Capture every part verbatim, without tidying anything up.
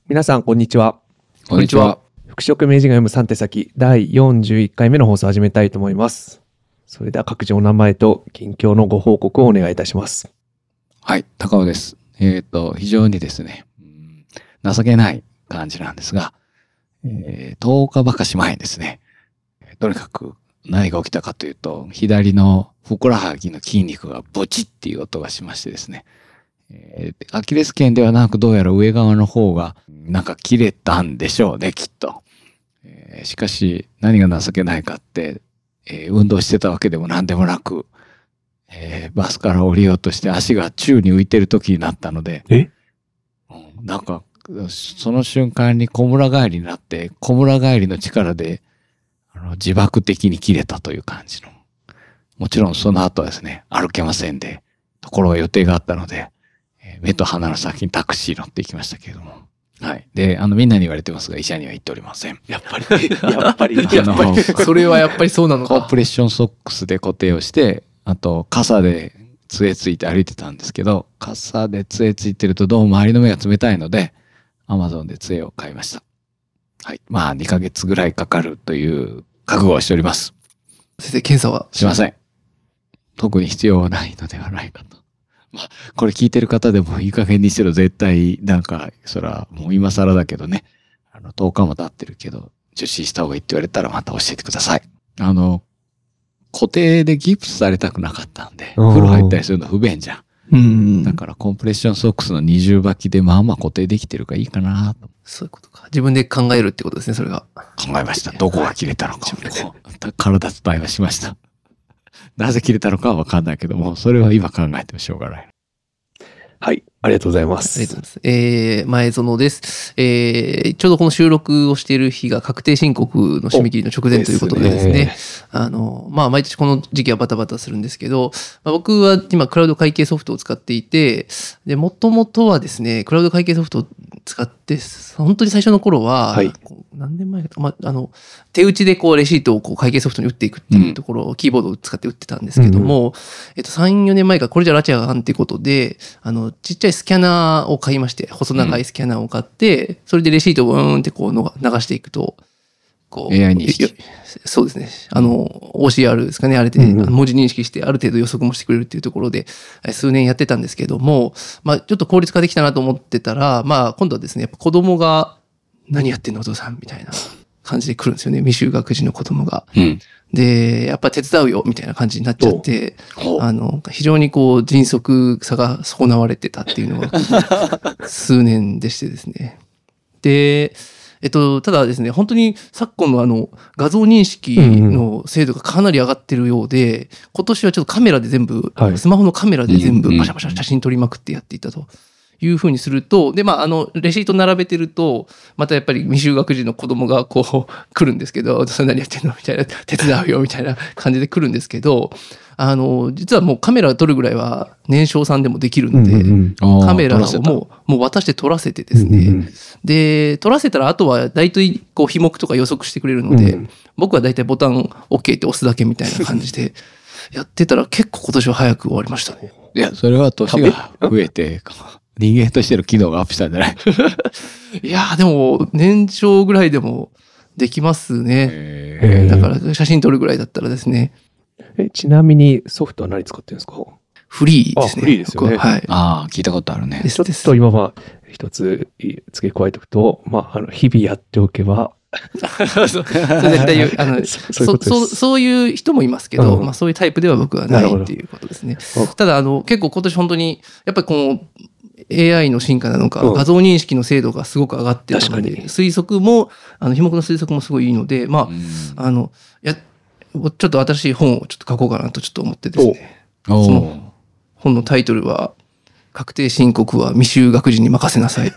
皆さんこんにちは。 こんにちは。 服飾名人が読むさん手先だいよんじゅういっかいめの放送を始めたいと思います。それでは各自お名前と近況のご報告をお願いいたします。 はい、高尾です。えっと、非常にですね、情けない感じなんですが、えー、とおかばかし前にですね、とにかく何が起きたかというと、左のふくらはぎの筋肉がブチッっていう音がしましてですね、えー、アキレス腱ではなくどうやら上側の方がなんか切れたんでしょうね、きっと。えー、しかし何が情けないかって、えー、運動してたわけでも何でもなく、えー、バスから降りようとして足が宙に浮いてる時になったので、 え、 うん、なんかその瞬間に小村返りになって、小村返りの力であの自爆的に切れたという感じの。もちろんその後はですね、歩けませんで、ところが予定があったので、目と鼻の先にタクシー乗って行きましたけれども。はい。で、あの、みんなに言われてますが、医者には行っておりません。 やっぱり、やっぱり、 やっぱり。 それはやっぱりそうなのか。 コンプレッションソックスで固定をして、あと、傘で杖ついて歩いてたんですけど、傘で杖ついてるとどうも周りの目が冷たいので、アマゾンで杖を買いました。はい。まあ、にかげつぐらいかかるという覚悟をしております。 先生、検査はしません。特に必要はないのではないかと。まあ、これ聞いてる方でもいい加減にしろ絶対、なんか、そら、もう今更だけどね、あの、とおかも経ってるけど、受診した方がいいって言われたらまた教えてください。あの、固定でギプスされたくなかったんで、風呂入ったりするの不便じゃん。 うん。 だからコンプレッションソックスの二重履きでまあまあ固定できてるからいいかなと。 そういうことか。自分で考えるってことですね、それが。 考えました。どこが切れたのか。体と対話しました。なぜ切れたのかはわかんないけども、それは今考えてもしょうがない。 はい、ありがとうございます。 ありがとうございます。えー、前園です。えー、ちょうどこの収録をしている日が確定申告の締め切りの直前ということでですね、ですねあの、まあ、毎年この時期はバタバタするんですけど、まあ、僕は今クラウド会計ソフトを使っていて、で、もともとはですね、クラウド会計ソフトを使って、本当に最初の頃は、 はい、 何年前か、まあ、あの、手打ちでこうレシートをこう会計ソフトに打っていくっていうところを、うん、キーボードを使って打ってたんですけども、うん、えっと、さん、よねんまえからこれじゃラチアがんっていうことで、あの、ちっちゃいスキャナーを買いまして、細長いスキャナーを買って、うん、それでレシートをうーんってこうの流していくと、こう、 エーアイ 認識。 そうですね。あの、オーシーアール ですかね、あれで、うん、文字認識してある程度予測もしてくれるっていうところで、数年やってたんですけども、まあ、ちょっと効率化できたなと思ってたら、まあ、今度はですね、やっぱ子供が、何やってんのお父さんみたいな感じで来るんですよね。未就学児の子供が。うん、で、やっぱ手伝うよみたいな感じになっちゃって、あの、非常にこう迅速さが損なわれてたっていうのが数年でしてですね。で、えっと、ただですね、本当に昨今のあの画像認識の精度がかなり上がってるようで、うんうん、今年はちょっとカメラで全部、はい、スマホのカメラで全部パシャパシャ写真撮りまくってやっていたと。いうふうにすると、で、まあ、あの、レシート並べてると、またやっぱり未就学児の子供がこう来るんですけど、それ何やってんのみたいな、手伝うよみたいな感じで来るんですけど、あの、実はもうカメラ撮るぐらいは年少さんでもできるので、うんうん、カメラをもう、もう渡して撮らせてですね、うんうん、で、撮らせたらあとは大体こう、非目とか予測してくれるので、うん、僕は大体ボタン OK って押すだけみたいな感じでやってたら結構今年は早く終わりましたね。 いや、それは年が増えて、人間としての機能がアップしたんじゃないいやーでも年少ぐらいでもできますね。だから写真撮るぐらいだったらですね。 え、ちなみにソフトは何使ってるんですか？ フリーですね。 フリーですよね。 はい。 ああ、聞いたことあるね。 ちょっと今は一つ付け加えておくと、まあ、あの日々やっておけばそう絶対あのそういうそ, そ, そういう人もいますけど、うんまあ、そういうタイプでは僕はないっていうことですね。ただあの結構今年本当にやっぱりこのエーアイ の進化なのか、うん、画像認識の精度がすごく上がってるので、推測もあの非目の推測もすごいいいので、まああのやちょっと新しい本をちょっと書こうかなとちょっと思ってですね。その本のタイトルは確定申告は未就学児に任せなさい。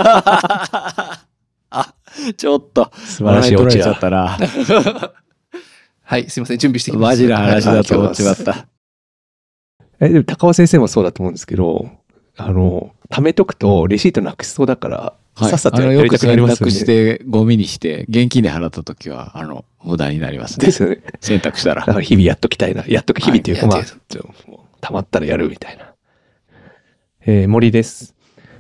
あ、ちょっと素晴らしいオチだったら。 はい、すいません準備してきました。 マジな話だと思っちまった。 えでも高尾先生もそうだと思うんですけど。あの、貯めとくとレシートなくしそうだから、はい、さっさとやりたくなりますよね。 よく洗濯してゴミにして現金で払ったときは、あの、無駄になりますね。 ですよね。 選択したら。 だから日々やっときたいな。やっとく日々っていうか、はい、まあ、溜まったらやるみたいな。えー、森です。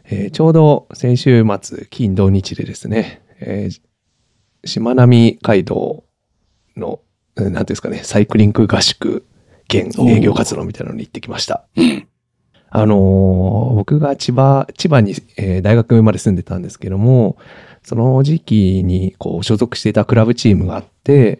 えーちょうど先週末、金土日でですね、えーしまなみ海道の、うんなんていうんですかね、サイクリング合宿兼営業活動みたいなのに行ってきました。あのー僕が千葉、千葉に、えー大学まで住んでたんですけども、その時期にこう所属していたクラブチームがあって、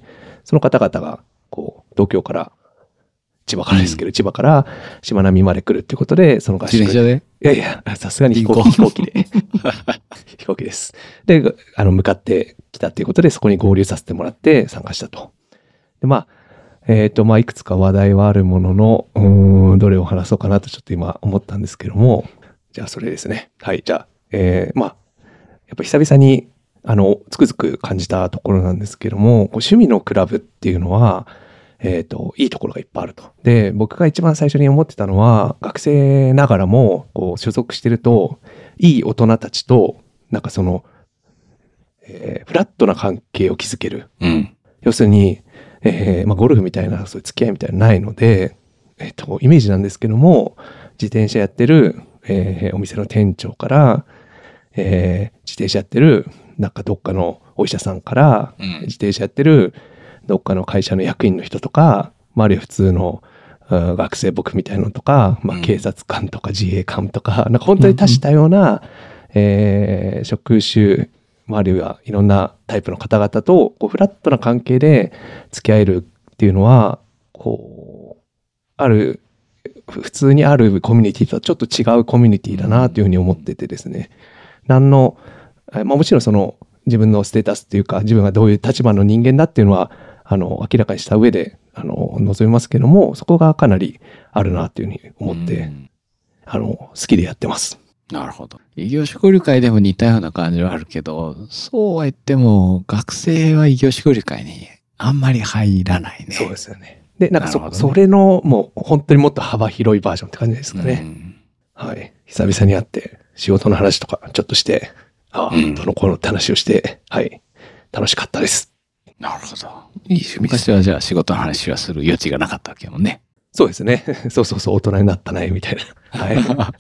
その方々がこう東京から千葉からですけど、千葉からしまなみまで来るっていうことで、その合宿。 自転車でいやいや、さすがに飛行機、飛行機で。飛行機です。で、あの、向かってきたっていうことで、そこに合流させてもらって参加したと。で、まあ、えっと、まあ、いくつか話題はあるものの、うーん、どれを話そうかなとちょっと今思ったんですけども、じゃあそれですね。はい、じゃあ、えー、まあ、やっぱ久々に、あの、つくづく感じたところなんですけども、こう趣味のクラブっていうのは、えっと、いいところがいっぱいあると。で、僕が一番最初に思ってたのは、学生ながらも、こう、所属してると、いい大人たちと、なんかその、えーフラットな関係を築ける。 うん。 要するに、えーまあ、ゴルフみたいな、そういう付き合いみたいなのないので、えっと、イメージなんですけども、自転車やってる、えーお店の店長から、えー自転車やってる、なんかどっかのお医者さんから、 うん自転車やってる、どっかの会社の役員の人とか、まあ、あるいは普通の、うん学生僕みたいなのとか、まあ、 うん警察官とか自衛官とか、なんか本当に多種多様な、えー職種、まあ、あるいはいろんなタイプの方々とこうフラットな関係で付き合えるっていうのは、こう、ある、ふ普通にあるコミュニティとはちょっと違うコミュニティだなというふうに思っててですね。何の、えまあもちろんその自分のステータスっていうか、自分がどういう立場の人間だっていうのは、あの、明らかにした上で、あの、望みますけども、そこがかなりあるなというふうに思って、 うんあの、好きでやってます。 なるほど。異業種交流会でも似たような感じはあるけど、そうは言っても、学生は異業種交流会にあんまり入らないね。 そうですよね。で、なんかそ、 なるほどねそれのもう本当にもっと幅広いバージョンって感じですかね。 うんはい。久々に会って仕事の話とかちょっとして、ああ、 うんどの頃って話をして、はい。楽しかったです。 なるほど。 いい趣味です昔はじゃあ仕事の話はする余地がなかったわけやもんね。 そうですね。そうそうそう、大人になったね、みたいな。はい。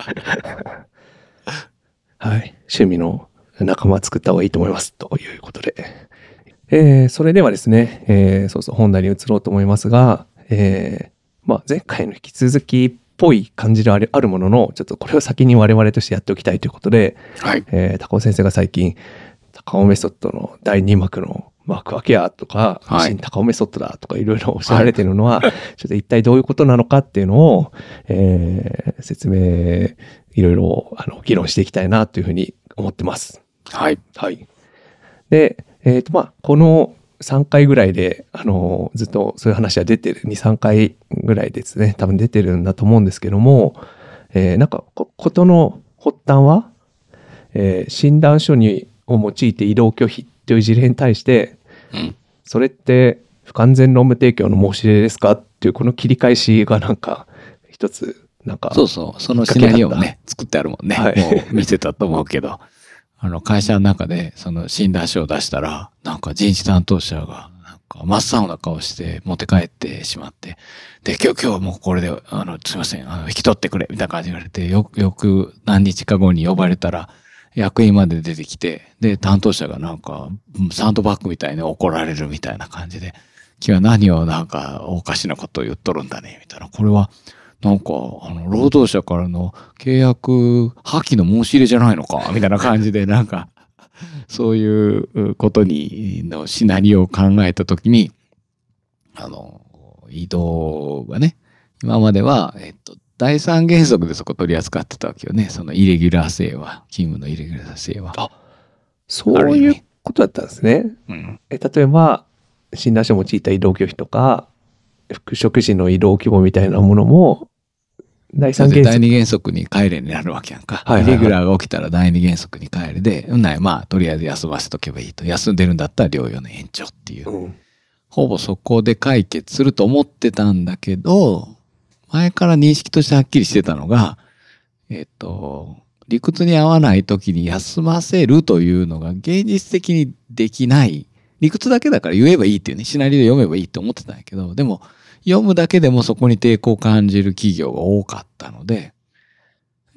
はい。趣味の仲間作った方がいいと思います。ということで。えー、それではですね、えー、そうそう、本題に移ろうと思いますが、えー、まあ、前回の引き続きっぽい感じであるあるものの、ちょっとこれを先に我々としてやっておきたいということで、 はい。 えー、高尾先生が最近、高尾メソッドのだいに幕の幕開けやとか、 はい新高尾メソッドだとかいろいろおっしゃられているのは、ちょっと一体どういうことなのかっていうのを、えー、説明、いろいろあの議論していきたいなというふうに思ってます。 はい。 はい。で、えっ、と、まあ、このさんかいぐらいで、あの、ずっとそういう話は出てる、に、さんかいぐらいですね、多分出てるんだと思うんですけども、えーなんかこ、ことの発端は、えー診断書にを用いて移動拒否という事例に対して、 うん。 それって不完全論務提供の申し出ですかっていうこの切り返しがなんか一つなんかそうそう。そのシナリオもね、作ってあるもんね。 はいもう見せたと思うけど。あの、会社の中で、その診断書を出したら、なんか人事担当者が、なんか真っ青な顔して持って帰ってしまって、で、今日、今日はもうこれで、あの、すいません、あの、引き取ってくれ、みたいな感じで言われて、よく、よく何日か後に呼ばれたら、役員まで出てきて、で、担当者がなんか、サンドバッグみたいに怒られるみたいな感じで、君は何をなんかおかしなことを言っとるんだね、みたいな。これは、なんか、あの、労働者からの契約破棄の申し入れじゃないのか、みたいな感じで、なんか、そういうことに、のシナリオを考えたときに、あの、移動がね、今までは、えっと、第三原則でそこ取り扱ってたわけよね。そのイレギュラー性は、勤務のイレギュラー性は。 あそういうことだったんですね。 うん。 え例えば診断書を用いた移動拒否とか復職時の移動規模みたいなものも第三原則第二原則に帰れになるわけやんか。 はいはいはいイレギュラーが起きたら第二原則に帰れで、うんならまあ、とりあえず休ませとけばいいと。休んでるんだったら療養の延長っていう。 うんほぼそこで解決すると思ってたんだけど、前から認識としてはっきりしてたのが、えっと、理屈に合わない時に休ませるというのが現実的にできない。理屈だけだから言えばいいっていうね、シナリオで読めばいいって思ってたんやけど、でも読むだけでもそこに抵抗を感じる企業が多かったので、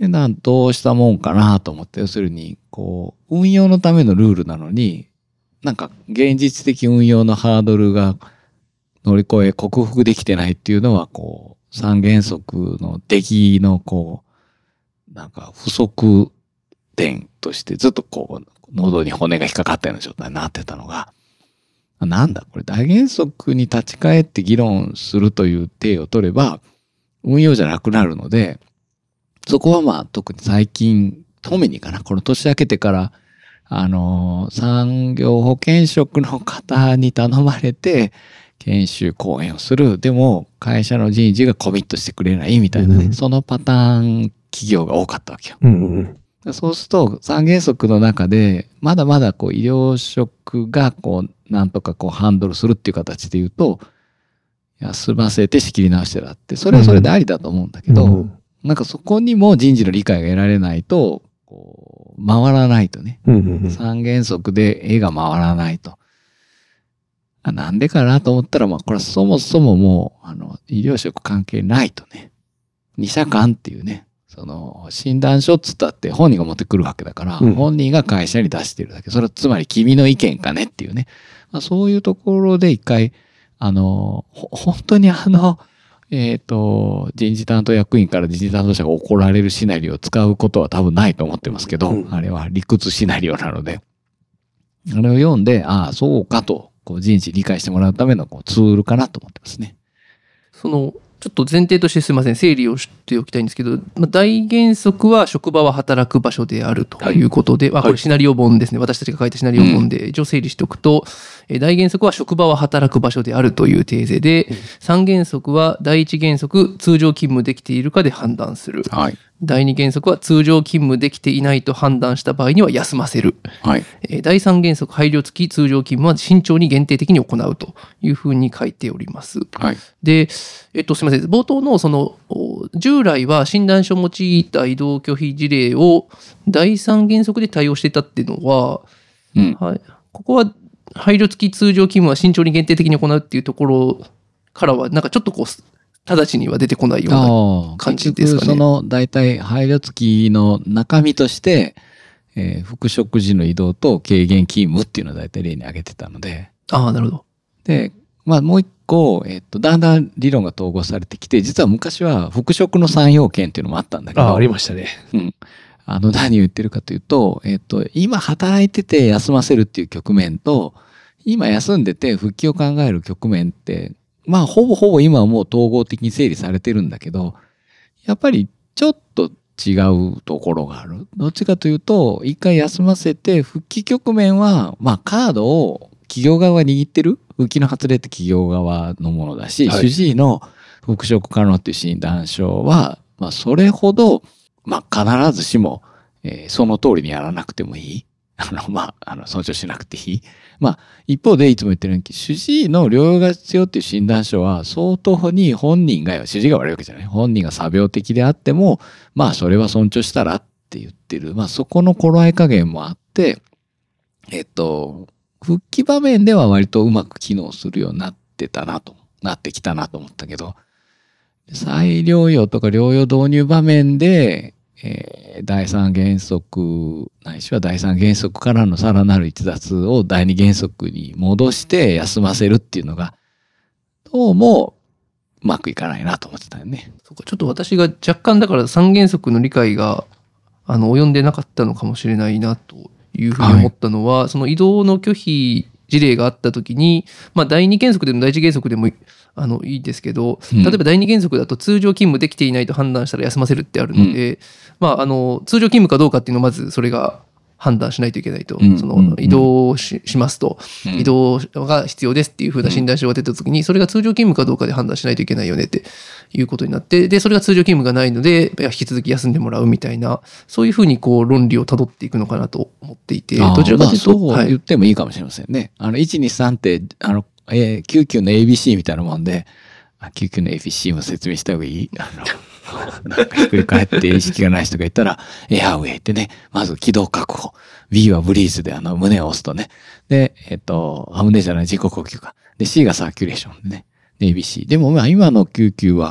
でなんどうしたもんかなと思って、要するに、こう、運用のためのルールなのに、なんか現実的運用のハードルが乗り越え克服できてないっていうのは、こう、三原則の出来の、こう、なんか不足点としてずっとこう、喉に骨が引っかかったような状態になってたのが、なんだこれ大原則に立ち返って議論するという体を取れば運用じゃなくなるので、そこはまあ特に最近富にかな、この年明けてからあの産業保険職の方に頼まれて研修講演をする。でも会社の人事がコミットしてくれないみたいなね、うん、そのパターン企業が多かったわけよ。うんうんそうすると三原則の中でまだまだこう医療職がこうなんとかこうハンドルするっていう形で言うと休ませて仕切り直してだってそれはそれでありだと思うんだけど、うん、なんかそこにも人事の理解が得られないとこう回らないとね、うんうんうん、三原則で絵が回らないとあなんでかなと思ったらまあこれはそもそももうあの医療職関係ないとね二者間っていうねその診断書っつったって本人が持ってくるわけだから、うん、本人が会社に出してるだけ。それはつまり君の意見かねっていうね。まあ、そういうところで一回、あの、本当にあの、えっと、人事担当役員から人事担当者が怒られるシナリオを使うことは多分ないと思ってますけど、うん、あれは理屈シナリオなので、あれを読んで、ああ、そうかと、こう人事理解してもらうためのこうツールかなと思ってますね。 その、ちょっと前提としてすみません、整理をしておきたいんですけど、まあ、大原則は職場は働く場所であるということで、はい、あこれシナリオ本ですね、はい、私たちが書いたシナリオ本で一応整理しておくと、うん、大原則は職場は働く場所であるというテーゼで、うん、三原則は第一原則通常勤務できているかで判断する、はい、第二原則は通常勤務できていないと判断した場合には休ませる、はい、第三原則配慮付き通常勤務は慎重に限定的に行うというふうに書いております。はい、で、えっと、すみません、冒頭のその従来は診断書を用いた移動拒否事例を第三原則で対応していたっていうのは、うんはい、ここは配慮付き通常勤務は慎重に限定的に行うっていうところからはなんかちょっとこう直ちには出てこないような感じですかね。 その大体配慮付きの中身として、えー、復職時の移動と軽減勤務っていうのを大体例に挙げてたので。 ああ、なるほど。 で、まあもう一個、えっと、だんだん理論が統合されてきて、実は昔は復職の三要件っていうのもあったんだけど。 ああ、ありましたね。 うん。あの、何を言ってるかというと、えっと、今働いてて休ませるっていう局面と、今休んでて復帰を考える局面って、まあ、ほぼほぼ今はもう統合的に整理されてるんだけど、やっぱりちょっと違うところがある。どっちかというと、一回休ませて、復帰局面は、まあ、カードを企業側が握ってる。復帰の発令って企業側のものだし、はい、主治医の復職可能っていう診断書は、まあ、それほど、まあ、必ずしも、えー、その通りにやらなくてもいい。あの、まあ、あの、尊重しなくていい。まあ、一方でいつも言ってるように、主治医の療養が必要っていう診断書は、相当に本人が、主治医が悪いわけじゃない。本人が作病的であっても、まあ、それは尊重したらって言ってる。まあ、そこの頃合い加減もあって、えっと、復帰場面では割とうまく機能するようになってたなと、なってきたなと思ったけど、再療養とか療養導入場面で、えー、第三原則ないしは第三原則からのさらなる逸脱を第二原則に戻して休ませるっていうのがどうもうまくいかないなと思ってたよね。 そうか、ちょっと私が若干だから三原則の理解があの及んでなかったのかもしれないなというふうに思ったのは、はい、その移動の拒否事例があったときに、まあ、第二原則でも第一原則でもあのいいですけど、例えば第二原則だと通常勤務できていないと判断したら休ませるってあるので、うん、まあ、あの通常勤務かどうかっていうのをまずそれが判断しないといけないと、うん、その移動を し, しますと、うん、移動が必要ですっていう風な診断書が出たときに、それが通常勤務かどうかで判断しないといけないよねっていうことになって、でそれが通常勤務がないので引き続き休んでもらうみたいな、そういう風にこう論理をたどっていくのかなと思っていて、 どちらかというと、まあ、そう言ってもいいかもしれませんね。はい、あのいちにさんってあの、えー、救急の エービーシー みたいなもんで、救急の エービーシー も説明した方がいい。あのなんかひっくり返って意識がない人がいたら、エアウェイってね、まず気道確保。B はブリーズであの胸を押すとね。で、えっと、あ、胸じゃない自己呼吸か。で、C がサーキュレーションでね。で、エービーシー。でもまあ今の救急は、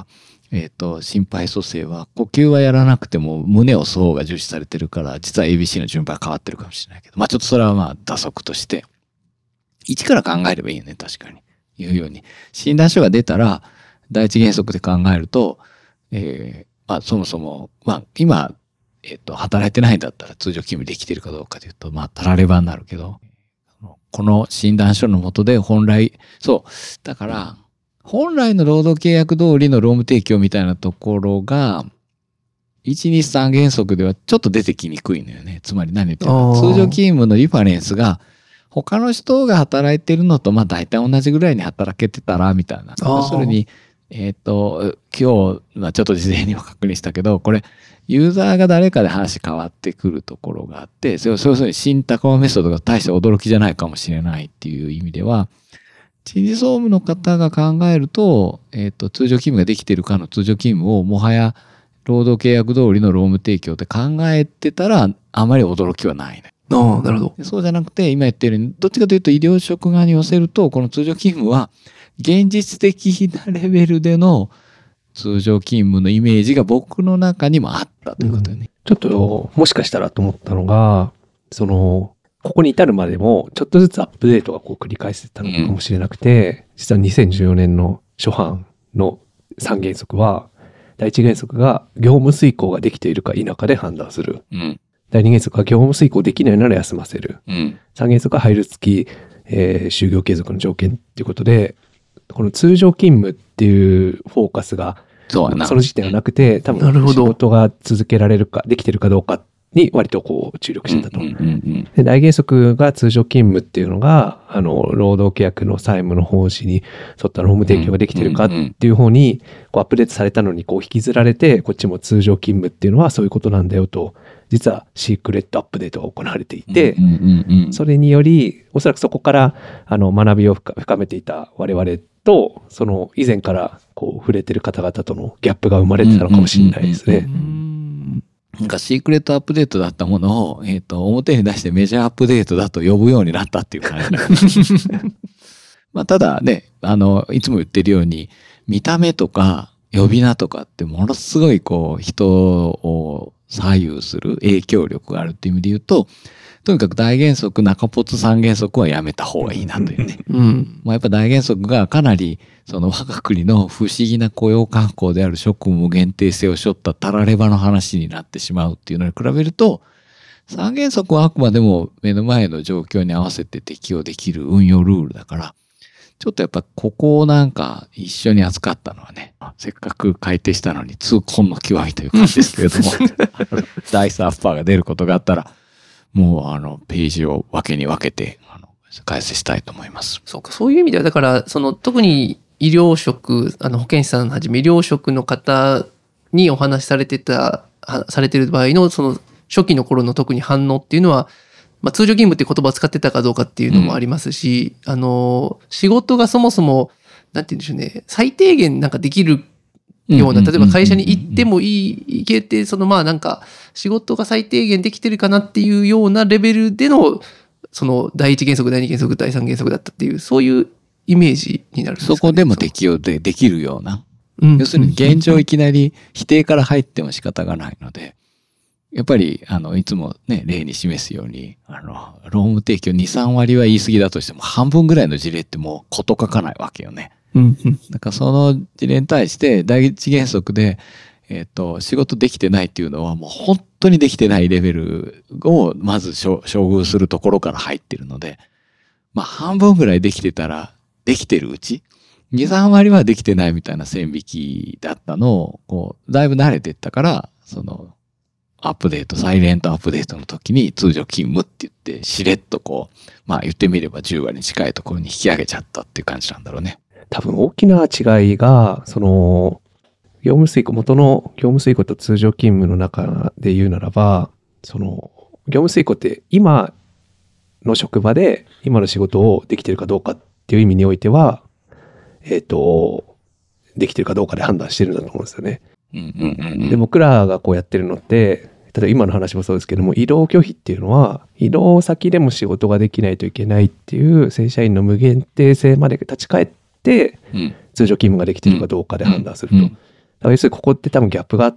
えっと、心肺蘇生は、呼吸はやらなくても胸を吸う方が重視されてるから、実は エービーシー の順番変わってるかもしれないけど、まあちょっとそれはまあ打足として、一から考えればいいよね、確かに。いうように。診断書が出たら、第一原則で考えると、えー、まあそもそも、まあ今、えっと、働いてないんだったら通常勤務できてるかどうかというと、まあたらればになるけど、この診断書の下で本来、そう、だから、本来の労働契約通りの労務提供みたいなところが、いち、に、さん原則ではちょっと出てきにくいのよね。つまり何言ってるの？通常勤務のリファレンスが、他の人が働いてるのと、まあ大体同じぐらいに働けてたら、みたいな。要するに、えっと、今日はちょっと事前にも確認したけど、これ、ユーザーが誰かで話変わってくるところがあって、要するに新高尾メソッドが大した驚きじゃないかもしれないっていう意味では、人事総務の方が考えると、えっと、通常勤務ができているかの通常勤務をもはや労働契約通りの労務提供って考えてたら、あまり驚きはないね。 ああ、なるほど。 そうじゃなくて、今言ってるように、どっちかというと医療職側に寄せると、この通常勤務は、現実的なレベルでの通常勤務のイメージが僕の中にもあったということよね。 うん、ちょっと、もしかしたらと思ったのが、その、ここに至るまでも、ちょっとずつアップデートがこう繰り返してたのかもしれなくて、うん、実はにせんじゅうよねんの初版のさん原則は、第一原則が業務遂行ができているか否かで判断する。うん、第二原則は業務遂行できないなら休ませる。うん、さん原則は配慮付き、えー、就業継続の条件っていうことで、この通常勤務っていうフォーカスが、その時点はなくて、多分仕事が続けられるか、できてるかどうかに割とこう注力してたと。で、大原則が通常勤務っていうのが、あの、労働契約の債務の方針に沿った労務提供ができてるかっていう方に、こうアップデートされたのにこう引きずられて、こっちも通常勤務っていうのはそういうことなんだよと、実はシークレットアップデートが行われていて、それにより、おそらくそこからあの学びを深めていた我々と、その以前からこう触れてる方々とのギャップが生まれてたのかもしれないですね。 なんかシークレットアップデートだったものを、えっと、表に出してメジャーアップデートだと呼ぶようになったっていう感じなんですまあ、ただね、あの、いつも言ってるように、見た目とか呼び名とかってものすごいこう、人を左右する影響力があるっていう意味で言うと、とにかく大原則、中ポツ三原則はやめた方がいいなというね。うん、まあやっぱ大原則がかなり、その我が国の不思議な雇用慣行である職務限定性を背負ったたらればの話になってしまうっていうのに比べると、三原則はあくまでも目の前の状況に合わせて適用できる運用ルールだから、ちょっとやっぱここをなんか一緒に扱ったのはね、せっかく改定したのに痛恨の極みという感じですけれども、ダイスアッパーが出ることがあったら、もうあのページを分けに分けてあの解説したいと思います。 そうか、そういう意味ではだからその特に医療職、あの保健師さんはじめ医療職の方にお話しされてたされてる場合のその初期の頃の特に反応っていうのは、まあ、通常勤務っていう言葉を使ってたかどうかっていうのもありますし、うん、あの仕事がそもそもなんて言うんでしょうね、最低限なんかできるような、例えば会社に行ってもいい、行けて、そのまあなんか仕事が最低限できてるかなっていうようなレベルでの、その第一原則、第二原則、第三原則だったっていう、そういうイメージになるんですかね。 そこでも適用でできるような。うん、要するに現状いきなり否定から入っても仕方がないので、やっぱり、あの、いつもね、例に示すように、あの、労務提供に、さん割は言い過ぎだとしても、半分ぐらいの事例ってもうこと書かないわけよね。うんうん、だからその事例に対して第一原則で、えっと、仕事できてないっていうのはもう本当にできてないレベルをまず処遇するところから入ってるので、まあ半分ぐらいできてたらできてるうち、に、さん割はできてないみたいな線引きだったのを、こう、だいぶ慣れてったから、その、アップデート、サイレントアップデートの時に通常勤務って言って、しれっとこう、まあ言ってみればじゅう割に近いところに引き上げちゃったっていう感じなんだろうね。 多分大きな違いが、その、業務遂行、元の業務遂行と通常勤務の中で言うならば、その、業務遂行って今の職場で今の仕事をできてるかどうかっていう意味においては、えっと、できてるかどうかで判断してるんだと思うんですよね。うんうんうん、で、僕らがこうやってるのって、例えば今の話もそうですけども、移動拒否っていうのは、移動先でも仕事ができないといけないっていう正社員の無限定性まで立ち返って、で、うん、通常勤務ができているかどうかで判断すると。うんうん、 から要するにここって多分ギャップがあって、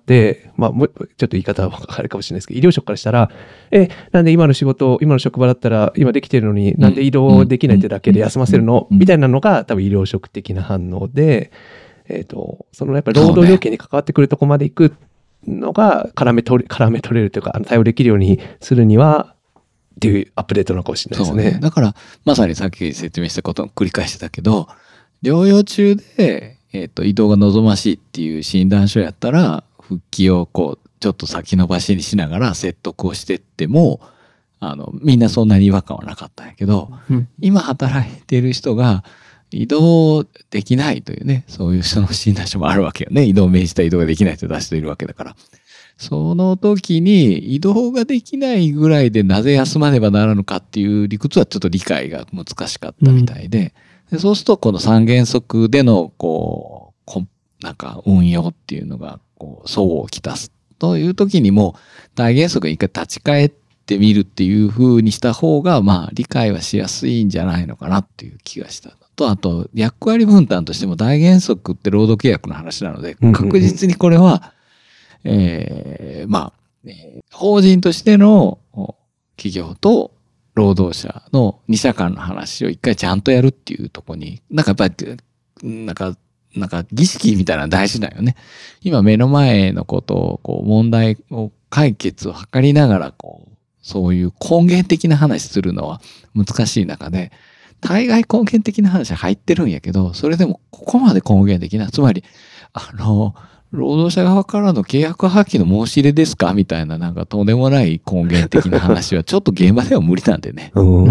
まあ、ちょっと言い方はあれかもしれないですけど、医療職からしたら、え、なんで今の仕事、今の職場だったら今できてるのに、なんで移動できないってだけで休ませるのみたいなのが多分医療職的な反応で、えっと、そのやっぱり労働条件に関わってくるとこまで行くのが絡め取れ、絡め取れるというか、対応できるようにするには、っていうアップデートなのかもしれないですね。 そうね。だから、まさにさっき説明したことを繰り返してたけど、療養中で、えっと、移動が望ましいっていう診断書やったら、復帰をこう、ちょっと先延ばしにしながら説得をしてっても、あの、みんなそんなに違和感はなかったんやけど、うん、今働いてる人が移動できないというね、そういう人の診断書もあるわけよね。移動を命じた移動ができないと出しているわけだから。その時に移動ができないぐらいでなぜ休まねばならぬかっていう理屈はちょっと理解が難しかったみたいで、うん、でそうするとこの三原則でのこう、なんか運用っていうのがこう相をきたすという時にも大原則に一回立ち返ってみるっていう風にした方がまあ理解はしやすいんじゃないのかなっていう気がしたのと、あと役割分担としても大原則って労働契約の話なので確実にこれはえー、まあ、えー、法人としての企業と労働者の二者間の話を一回ちゃんとやるっていうところに、なんかやっぱり、なんか、なんか儀式みたいなの大事だよね。今目の前のことを、こう問題を解決を図りながら、こう、そういう根源的な話するのは難しい中で、大概根源的な話入ってるんやけど、それでもここまで根源的な、つまり、あの、労働者側からの契約破棄の申し入れですかみたいな、なんかとんでもない根源的な話はちょっと現場では無理なんでね。 うん、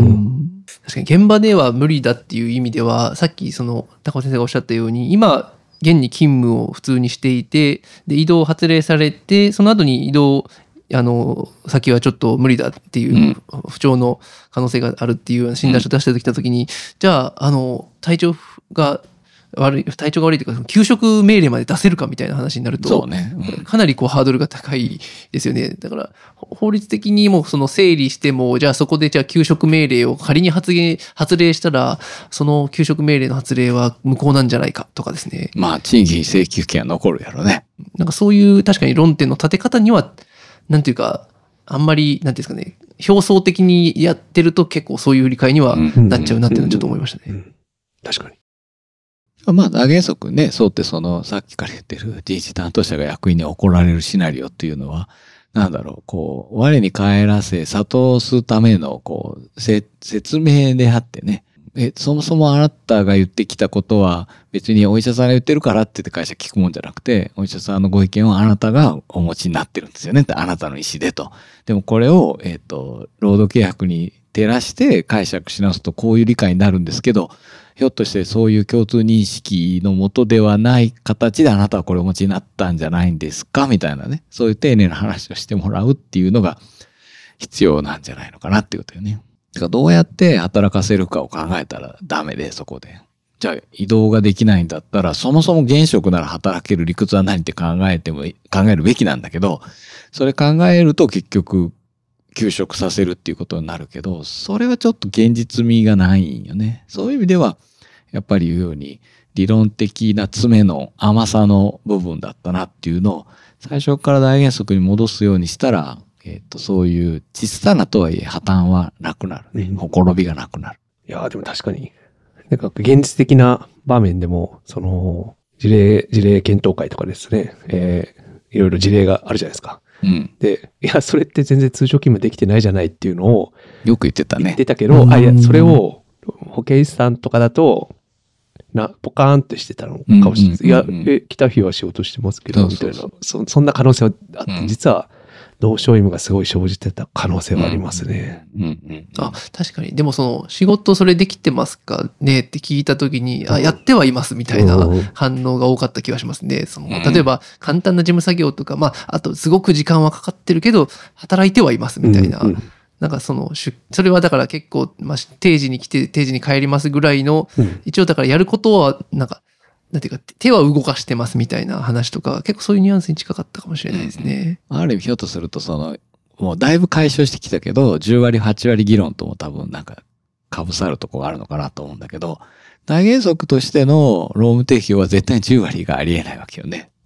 確かに現場では無理だっていう意味では、さっきその高尾先生がおっしゃったように、今現に勤務を普通にしていて、で移動発令されて、その後に移動あの先はちょっと無理だっていう不調の可能性があるっていう診断書を出してきたときに、うん、じゃああの体調が悪い体調が悪いというか休職命令まで出せるかみたいな話になると、 そうね、 うん、かなりこうハードルが高いですよね。だから法律的にもその整理しても、じゃあそこでじゃあ休職命令を仮に発言発令したら、その休職命令の発令は無効なんじゃないかとかですね。 まあ賃金請求権は残るやろね。 なんかそういう確かに論点の立て方にはなんていうかあんまりなんていうんですかね、表層的にやってると結構そういう理解にはなっちゃうなっていうのはちょっと思いましたね。 うんうんうん、確かに。 まあ、大原則ね、そうってその、さっきから言ってる人事担当者が役員に怒られるシナリオっていうのは、なんだろう、こう、我に返らせ、諭すための、こう、せ、説明であってね。え、そもそもあなたが言ってきたことは、別にお医者さんが言ってるからって言って会社聞くもんじゃなくて、お医者さんのご意見をあなたがお持ちになってるんですよね。あなたの意思でと。でもこれを、えっと、労働契約に照らして解釈し直すとこういう理解になるんですけど、ひょっとしてそういう共通認識のもとではない形であなたはこれをお持ちになったんじゃないんですかみたいなね。そういう丁寧な話をしてもらうっていうのが必要なんじゃないのかなっていうことよね。だからどうやって働かせるかを考えたらダメで、そこで。じゃあ移動ができないんだったら、そもそも現職なら働ける理屈は何って考えても、考えるべきなんだけど、それ考えると結局休職させるっていうことになるけど、それはちょっと現実味がないんよね。そういう意味では、やっぱり言うように、理論的な詰めの甘さの部分だったなっていうのを、最初から大原則に戻すようにしたら、えっと、そういう小さなとはいえ破綻はなくなるね。ほころびがなくなる。 いやーでも確かに、なんか現実的な場面でも、その、事例、事例検討会とかですね、えー、いろいろ事例があるじゃないですか。 うん、 で、いや、それって全然通常勤務できてないじゃないっていうのを、 よく言ってたね。 言ってたけど、あ、いや、それを、保健師さんとかだと、な、ポカーンってしてたのかもしれないです。いや、え、来た日は仕事してますけど、みたいな。そ、そんな可能性はあって、うん、実は、同床異夢がすごい生じてた可能性はありますね。 うんうんうん、 あ、確かに。でもその、仕事それできてますかねって聞いたときに、あ、やってはいますみたいな反応が多かった気がしますね。その、例えば、簡単な事務作業とか、まあ、あと、すごく時間はかかってるけど、働いてはいますみたいな。うんうん、なんかその、それはだから結構、まあ、定時に来て、定時に帰りますぐらいの、うん、一応だからやることは、なんか、なんていうか、手は動かしてますみたいな話とか、結構そういうニュアンスに近かったかもしれないですね。 うん、ある意味ひょっとすると、その、もうだいぶ解消してきたけど、じゅう割、はち割議論とも多分なんか、かぶさるとこがあるのかなと思うんだけど、大原則としての労務提供は絶対にじゅう割がありえないわけよね。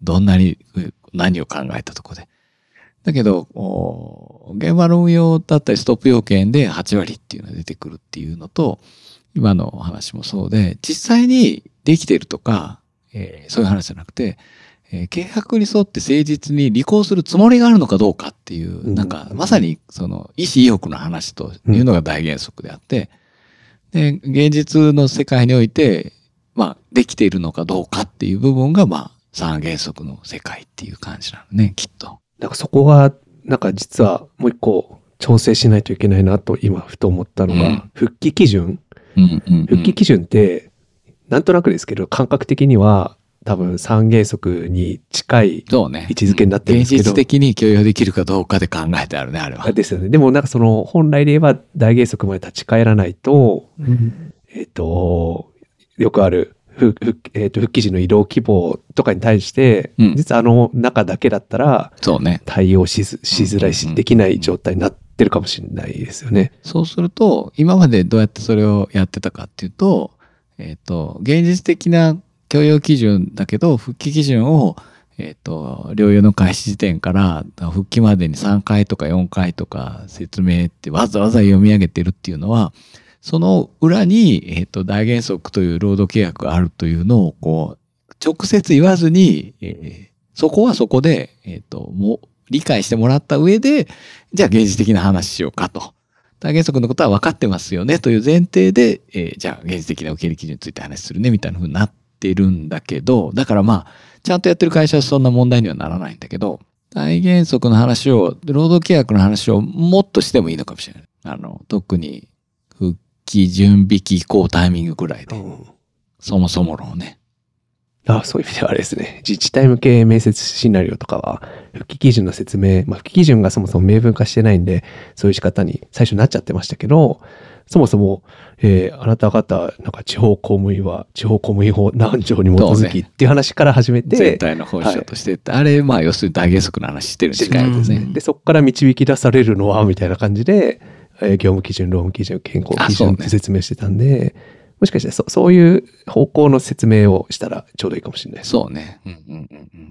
どんなに、何を考えたとこで。だけど、現場の運用だったりストップ要件ではち割っていうのが出てくるっていうのと、今の話もそうで、実際にできてるとか、えー、そういう話じゃなくて、えー、計画に沿って誠実に履行するつもりがあるのかどうかっていう、うん、なんかまさにその意思意欲の話というのが大原則であって、うん、で、現実の世界において、まあ、できているのかどうかっていう部分が、まあ、三原則の世界っていう感じなのね、きっと。 なんかそこが、なんか実はもう一個調整しないといけないなと今ふと思ったのが、うん、復帰基準、うんうんうん、復帰基準ってなんとなくですけど感覚的には多分三原則に近い位置づけになってるんですけど、 ね、うん、現実的に許容できるかどうかで考えてあるねあれは。 ですよね。でもなんかその本来で言えば大原則まで立ち返らないと、うん、えっとよくある復, えー、と復帰時の移動希望とかに対して、うん、実はあの中だけだったら対応しづ、しづらいし、できない状態になってるかもしれないですよね。 そうすると今までどうやってそれをやってたかっていうと、えっと現実的な許容基準だけど復帰基準をえっと療養の開始時点から復帰までにさんかいとかよんかいとか説明ってわざわざ読み上げてるっていうのは。その裏に、えっと、大原則という労働契約があるというのを、こう、直接言わずに、えー、そこはそこで、えっと、もう、理解してもらった上で、じゃあ現実的な話しようかと。大原則のことは分かってますよねという前提で、えー、じゃあ現実的な受け入れ基準について話するねみたいな風になってるんだけど、だからまあ、ちゃんとやってる会社はそんな問題にはならないんだけど、大原則の話を、労働契約の話をもっとしてもいいのかもしれない。あの、特に、準備期移行タイミングぐらいで、うん、そもそも論ね。 あ、そういう意味ではあれですね。自治体向け面接シナリオとかは、復帰基準の説明、まあ、復帰基準がそもそも明文化してないんで、そういう仕方に最初になっちゃってましたけど、そもそも、えー、あなた方、なんか地方公務員は地方公務員法何条に基づきっていう話から始めて、ね、 全体の方針として、はい、あれ、まあ、要するに大原則の話してるんですね。 で、そこから導き出されるのは、みたいな感じで、業務基準、労務基準、健康基準って説明してたんで、ね、もしかして そ, そういう方向の説明をしたらちょうどいいかもしれないです。 そうね。うんうんうん、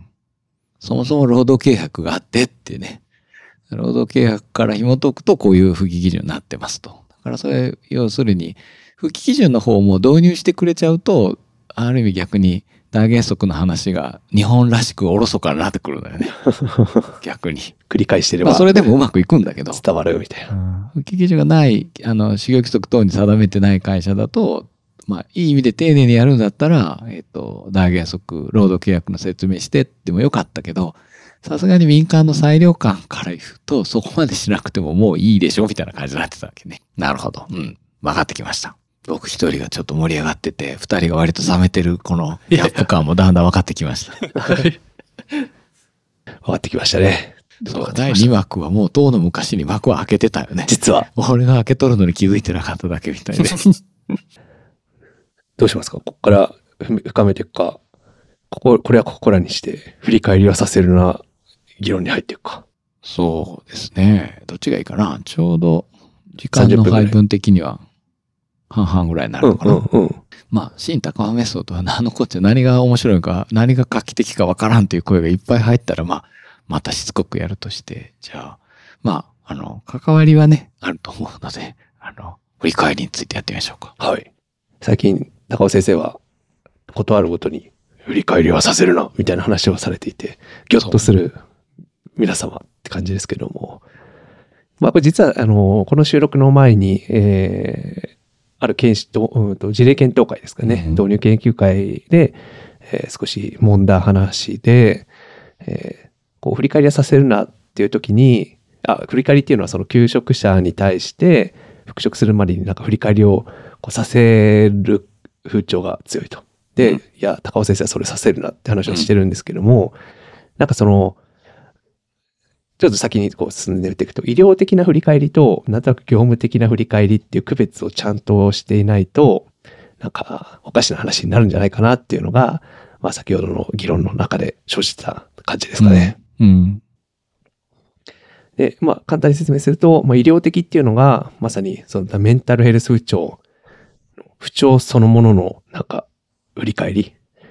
そもそも労働契約があってってね。労働契約から紐解くとこういう復帰基準になってますと。だからそれ、要するに、復帰基準の方も導入してくれちゃうと、ある意味逆に大原則の話が日本らしくおろそかになってくるんだよね。逆に。 繰り返してれば。 まあそれでもうまくいくんだけど。 伝わるみたいな。 復帰基準がない、あの、就業規則等に定めてない会社だと、まあいい意味で丁寧にやるんだったら、えっと、大原則、労働契約の説明してってもよかったけど、さすがに民間の裁量官から言うと、そこまでしなくてももういいでしょみたいな感じになってたわけね。なるほど。うん。分かってきました。僕一人がちょっと盛り上がってて、二人が割と冷めてるこのギャップ感もだんだん分かってきました。 分かってきましたね。 そう、だいに幕はもう当の昔に幕は開けてたよね。 実は。 俺が開けとるのに気づいてなかっただけみたいで。 どうしますか？ここから深めていくか、ここ、これはここらにして振り返りはさせるな議論に入っていくか。 そうですね。どっちがいいかな。ちょうど時間の配分的には半々ぐらいになるのかな。うんうんうん、まあ、新高輪メソッドは何のこっちゃ何が面白いか、何が画期的かわからんという声がいっぱい入ったら、まあ、またしつこくやるとして、じゃあ、まあ、あの、関わりはね、あると思うので、あの、振り返りについてやってみましょうか。 はい。最近、高尾先生は、ことあるごとに、振り返りはさせるな、みたいな話をされていて、ぎょっとする皆様って感じですけども、まあ、これ実は、あの、この収録の前に、えー、ある研修と、うんと、事例検討会ですかね、うん、導入研究会で、えー、少し揉んだ話で、えー、こう振り返りはさせるなっていう時に、あ、振り返りっていうのはその求職者に対して復職するまでになんか振り返りをこうさせる風潮が強いと。で、うん、いや、高尾先生はそれさせるなって話をしてるんですけども、うん、なんかその、ちょっと先にこう進んでいくと、医療的な振り返りと、なんとなく業務的な振り返りっていう区別をちゃんとしていないと、なんかおかしな話になるんじゃないかなっていうのが、まあ先ほどの議論の中で生じた感じですかね。うん。うん、で、まあ簡単に説明すると、まあ、医療的っていうのが、まさにそのメンタルヘルス不調、不調そのもののなんか振り返り。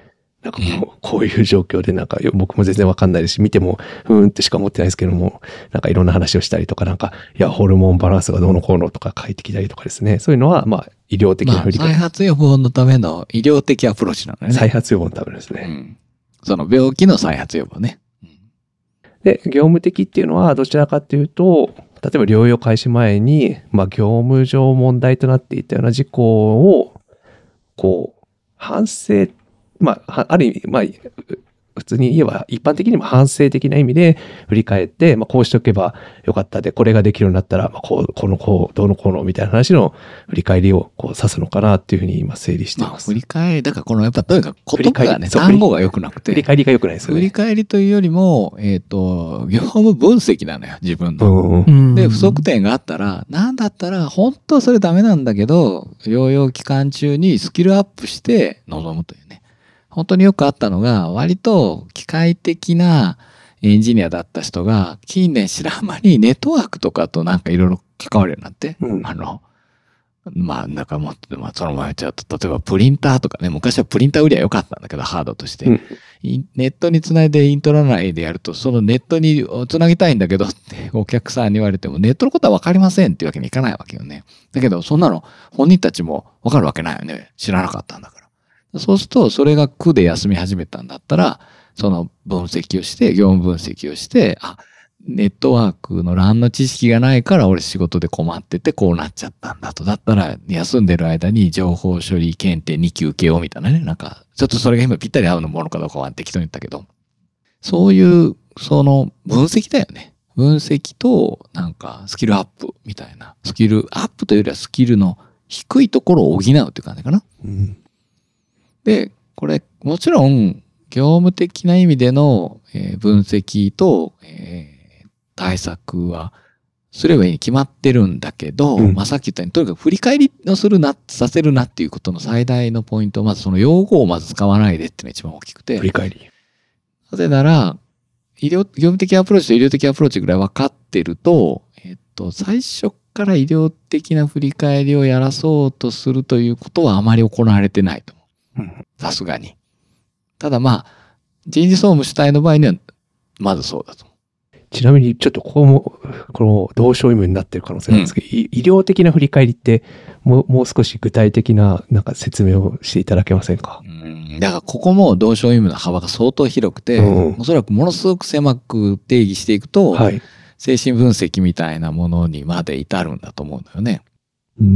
なんかもうこういう状況でなんか僕も全然わかんないですし、見てもふーんってしか思ってないですけども、なんかいろんな話をしたりとか、なんか、いや、ホルモンバランスがどうのこうのとか書いてきたりとかですね。そういうのは、まあ、医療的な振り返り。 まあ、再発予防のための医療的アプローチなのよね。 再発予防のためですね。 うん。その病気の再発予防ね。 で、業務的っていうのはどちらかっていうと、例えば療養開始前に、まあ、業務上問題となっていたような事項を、こう、反省、まあ、ある意味、まあ、普通に言えば、一般的にも反省的な意味で振り返って、まあ、こうしておけばよかったで、これができるようになったら、まあ、こう、この、こう、どうのこうのみたいな話の振り返りをこう指すのかなっていうふうに今整理しています。 まあ、振り返り、だからこのやっぱとにかく言葉がね、 そう単語が良くなくて。 振り返りが良くないですよね。 振り返りというよりも、えっと、業務分析なのよ、自分の。 うんうん、 で、不足点があったら、なんだったら、本当はそれダメなんだけど、療養期間中にスキルアップして臨むというね。本当によくあったのが、割と機械的なエンジニアだった人が、近年知らん間にネットワークとかとなんかいろいろ関わるようになって、うん、あの、まあ、なんかもっと、まあ、そのまま言っちゃうと、例えばプリンターとかね、昔はプリンター売りは良かったんだけど、ハードとして。うん、ネットにつないでイントラ内でやると、そのネットにつなぎたいんだけどってお客さんに言われても、ネットのことは分かりませんっていうわけにいかないわけよね。だけど、そんなの本人たちも分かるわけないよね。知らなかったんだから。そうすると、それが苦で休み始めたんだったら、その分析をして、業務分析をして、あ、ネットワークの ラン の知識がないから俺仕事で困っててこうなっちゃったんだと。だったら休んでる間に情報処理検定に級受けようみたいなね。なんか、ちょっとそれが今ぴったり合うものかどうかは適当に言ったけど、そういう、その分析だよね。分析と、なんかスキルアップみたいな。スキルアップというよりはスキルの低いところを補うっていう感じかな。うん、で、これ、もちろん、業務的な意味での分析と、えー対策はすればいいに決まってるんだけど、うん、まあさっき言ったようにとにかく振り返りをするな、させるなっていうことの最大のポイントはまずその用語をまず使わないでっていうのが一番大きくて。 振り返り。 なぜなら、医療、業務的アプローチと医療的アプローチぐらい分かってると、えっと、最初から医療的な振り返りをやらそうとするということはあまり行われてないと思う。さすがに。ただまあ、人事総務主体の場合には、まずそうだと思う。 ちなみに、ちょっとここも、この同床異夢になってる可能性なんですけど、うん、医療的な振り返りって、もう、もう少し具体的な、なんか説明をしていただけませんか？ うん、だから、ここも同床異夢の幅が相当広くて、うん、おそらくものすごく狭く定義していくと、はい、精神分析みたいなものにまで至るんだと思うんだよね。 うん、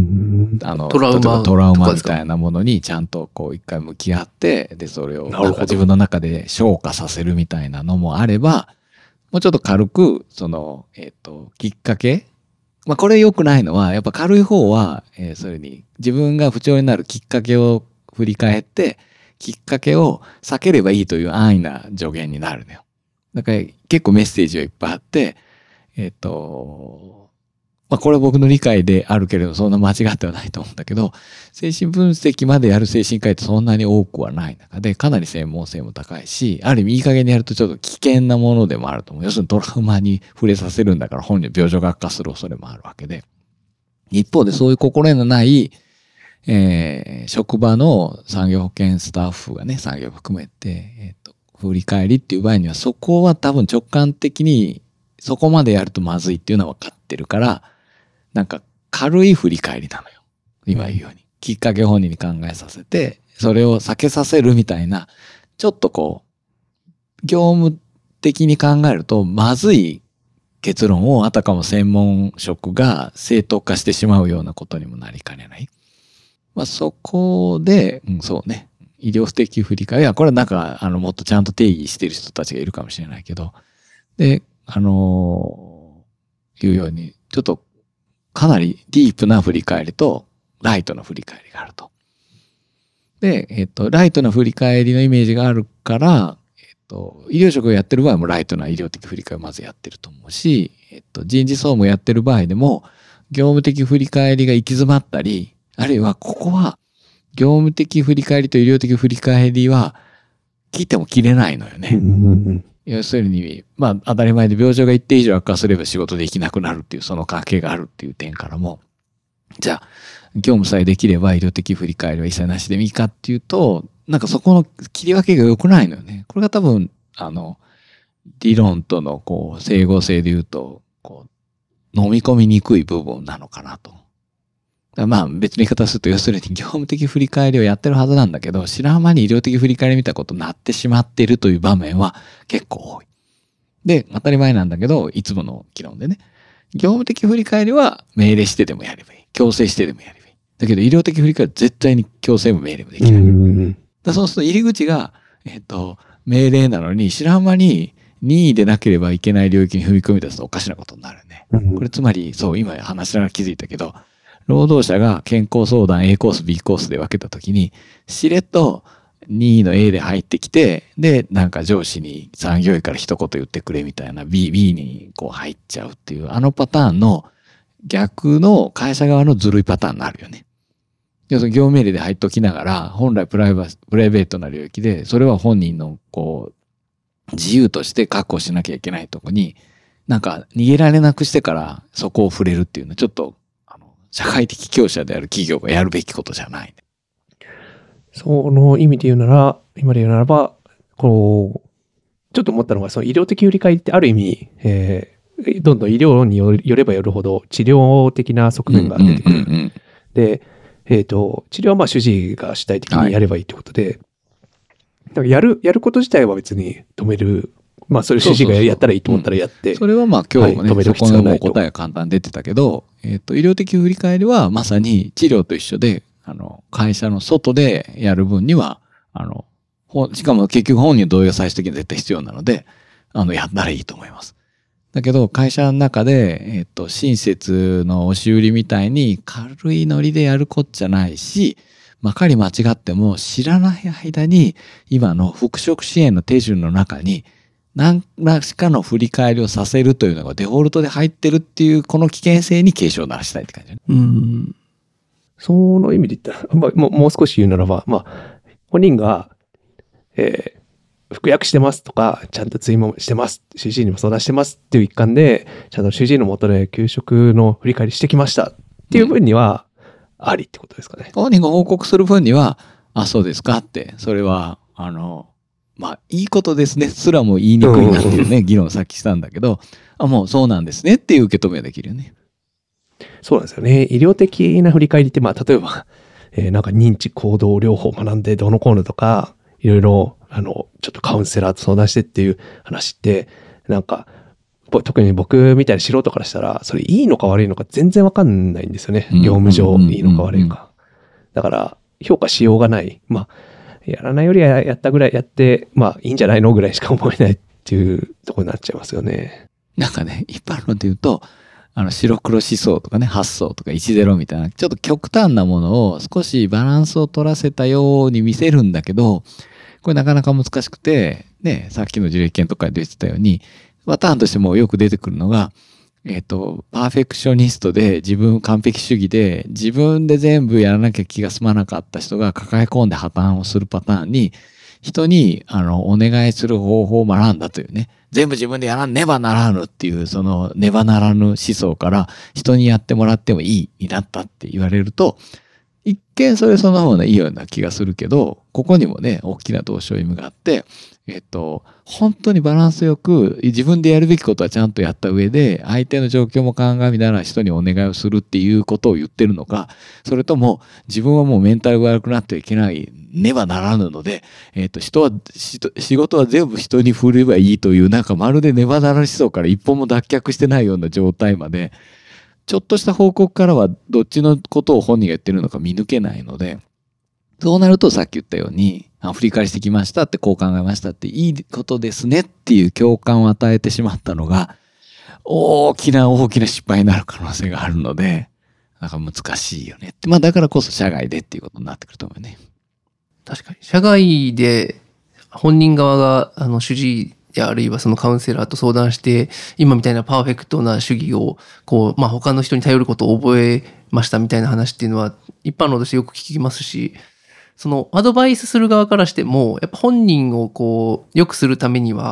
あのトラウマトラウマみたいなものにちゃんとこう一回向き合って、で、それをなんか自分の中で消化させるみたいなのもあれば、もうちょっと軽く、その、えっと、きっかけ。まあ、これ良くないのは、やっぱ軽い方は、えー、それに自分が不調になるきっかけを振り返って、きっかけを避ければいいという安易な助言になるのよ。だから結構メッセージがいっぱいあって、えっと、まあ、これ僕の理解であるけれど、そんな間違ってはないと思うんだけど、精神分析までやる精神科医ってそんなに多くはない中で、かなり専門性も高いし、ある意味いい加減にやるとちょっと危険なものでもあると思う。要するにトラウマに触れさせるんだから本人病状が悪化する恐れもあるわけで。一方でそういう心得のない、えー、職場の産業保険スタッフがね、産業含めて、えっと、振り返りっていう場合には、そこは多分直感的にそこまでやるとまずいっていうのは分かってるから、なんか軽い振り返りなのよ。今言うように。きっかけ本人に考えさせて、それを避けさせるみたいな、ちょっとこう、業務的に考えると、まずい結論をあたかも専門職が正当化してしまうようなことにもなりかねない。まあそこで、うん、そうね。医療的振り返り。いや、これはなんか、あの、もっとちゃんと定義している人たちがいるかもしれないけど。で、あのー、いうように、ちょっと、かなりディープな振り返りと、ライトな振り返りがあると。で、えっと、ライトな振り返りのイメージがあるから、えっと、医療職をやってる場合もライトな医療的振り返りをまずやってると思うし、えっと、人事総務をやってる場合でも、業務的振り返りが行き詰まったり、あるいはここは、業務的振り返りと医療的振り返りは、切っても切れないのよね。要するに、まあ当たり前で病状が一定以上悪化すれば仕事できなくなるっていうその関係があるっていう点からも、 じゃあ、業務さえできれば医療的振り返りは一切なしでもいいかっていうと、なんかそこの切り分けが良くないのよね。これが多分、あの、理論とのこう整合性で言うと、こう、飲み込みにくい部分なのかなと。だからまあ別の言い方すると、要するに業務的振り返りをやってるはずなんだけど、知らん間に医療的振り返りみたいなことになってしまっているという場面は結構多い。で、当たり前なんだけど、いつもの議論でね、業務的振り返りは命令してでもやればいい。強制してでもやればいい。だけど医療的振り返りは絶対に強制も命令もできない。 うん、 だそうすると入り口が、えっと、命令なのに、知らん間に任意でなければいけない領域に踏み込み出すとおかしなことになるよね。 うん、 これつまり、そう、今話しながら気づいたけど、労働者が健康相談 A コース、B コースで分けたときに、しれっと任意の A で入ってきて、で、なんか上司に産業医から一言言ってくれみたいな B、B にこう入っちゃうっていう、あのパターンの逆の会社側のずるいパターンになるよね。要するに業務命令で入っときながら、本来プライバプライベートな領域で、それは本人のこう、自由として確保しなきゃいけないとこに、なんか逃げられなくしてからそこを触れるっていうのはちょっと、あの、社会的強者である企業がやるべきことじゃない。 その意味で言うなら、今で言うならば、こう、ちょっと思ったのが、その医療的振り返りってある意味、えー、どんどん医療によればよるほど治療的な側面が出てくる。 うんうんうんうん、 で、えっと、治療はまあ主治医が主体的にやればいいってことで、はい、だからやる、やること自体は別に止める。まあそれ主治医がやったらいいと思ったらやって。 そうそうそう、うん、それはまあ今日もね、 はい、止めるそこのもう答えが簡単に出てたけど、えっと、医療的振り返りはまさに治療と一緒で、あの、会社の外でやる分には、あの、しかも結局本人の同意が最終的に絶対必要なので、あの、やったらいいと思います。だけど、会社の中で、えっと、親切の押し売りみたいに軽いノリでやるこっちゃないし、まかり間違っても知らない間に、今の復職支援の手順の中に、何らかの振り返りをさせるというのがデフォルトで入ってるっていう、この危険性に警鐘を鳴らしたいって感じね。 うん。その意味で言ったら、まあ、もう、もう少し言うならば、まあ、本人が、えー、服薬してますとか、ちゃんと追問してます、主治医にも相談してますっていう一環で、ちゃんと主治医のもとで給食の振り返りしてきましたっていう分には、ありってことですかね。 本人が報告する分には、あ、そうですかって、それは、あの、まあ、いいことですね、すらも言いにくいなっていうね、議論をさっきしたんだけど、あ、もうそうなんですねっていう受け止めができるよね。 そうなんですよね。医療的な振り返りって、まあ、例えば、えー、なんか認知行動療法を学んでどうのこうのとか、いろいろ、あの、ちょっとカウンセラーと相談してっていう話って、なんか、特に僕みたいな素人からしたら、それいいのか悪いのか全然わかんないんですよね。業務上いいのか悪いのか。だから、評価しようがない。まあ、やらないよりはやったぐらいやって、まあ、いいんじゃないのぐらいしか思えないっていうところになっちゃいますよね。 なんかね、一般論で言うと、あの、白黒思想とかね、発想とかいちゼロみたいな、ちょっと極端なものを少しバランスを取らせたように見せるんだけど、これなかなか難しくて、ね、さっきの事例研とかで出てたように、パターンとしてもよく出てくるのが、えっと、パーフェクショニストで自分完璧主義で自分で全部やらなきゃ気が済まなかった人が抱え込んで破綻をするパターンに、人に、あの、お願いする方法を学んだというね、全部自分でやらねばならぬっていう、そのねばならぬ思想から人にやってもらってもいいになったって言われると、一見それその方がいいような気がするけど、ここにもね、大きな同床異夢があって、えっと、本当にバランスよく自分でやるべきことはちゃんとやった上で、相手の状況も鑑みながら人にお願いをするっていうことを言ってるのか、それとも自分はもうメンタルが悪くなってはいけないねばならぬので、えっと、人は、仕事は全部人に振ればいいという、なんかまるでねばならぬ思想から一歩も脱却してないような状態まで、ちょっとした報告からはどっちのことを本人が言ってるのか見抜けないので、そうなるとさっき言ったように、振り返りしてきましたってこう考えましたっていいことですねっていう共感を与えてしまったのが、大きな大きな失敗になる可能性があるので、なんか難しいよねって。まあだからこそ社外でっていうことになってくると思うね。 確かに。社外で本人側があの主治医やあるいはそのカウンセラーと相談して、今みたいなパーフェクトな主義を、こう、まあ他の人に頼ることを覚えましたみたいな話っていうのは一般論としてよく聞きますし、そのアドバイスする側からしても、やっぱ本人をこう、良くするためには、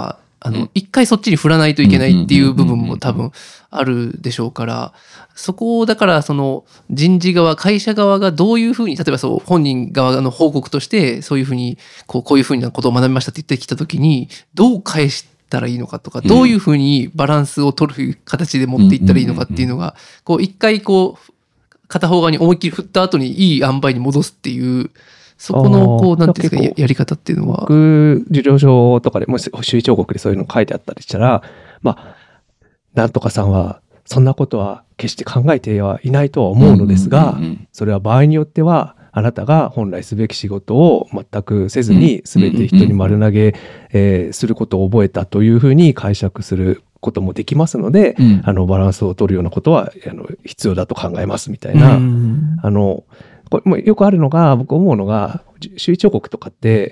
あの、一回そっちに振らないといけないっていう部分も多分あるでしょうから、そこをだからその人事側、会社側がどういうふうに、例えばそう本人側の報告としてそういうふうにこうこういうふうなことを学びましたって言ってきたときにどう返したらいいのかとか、どういうふうにバランスを取る形で持っていったらいいのかっていうのが、こう一回こう片方側に思いっきり振った後にいい塩梅に戻すっていう。そこの、こう、なんていうんですか、や, やり方っていうのは。 僕、受領書とかでもし、周囲彫刻でそういうの書いてあったりしたら、まあ、なんとかさんは、そんなことは決して考えてはいないとは思うのですが、それは場合によっては、あなたが本来すべき仕事を全くせずに、すべて人に丸投げ、えー、することを覚えたというふうに解釈することもできますので、うん、あの、バランスを取るようなことは、あの、必要だと考えますみたいな、あの、これもよくあるのが、僕思うのが、周囲彫刻とかって、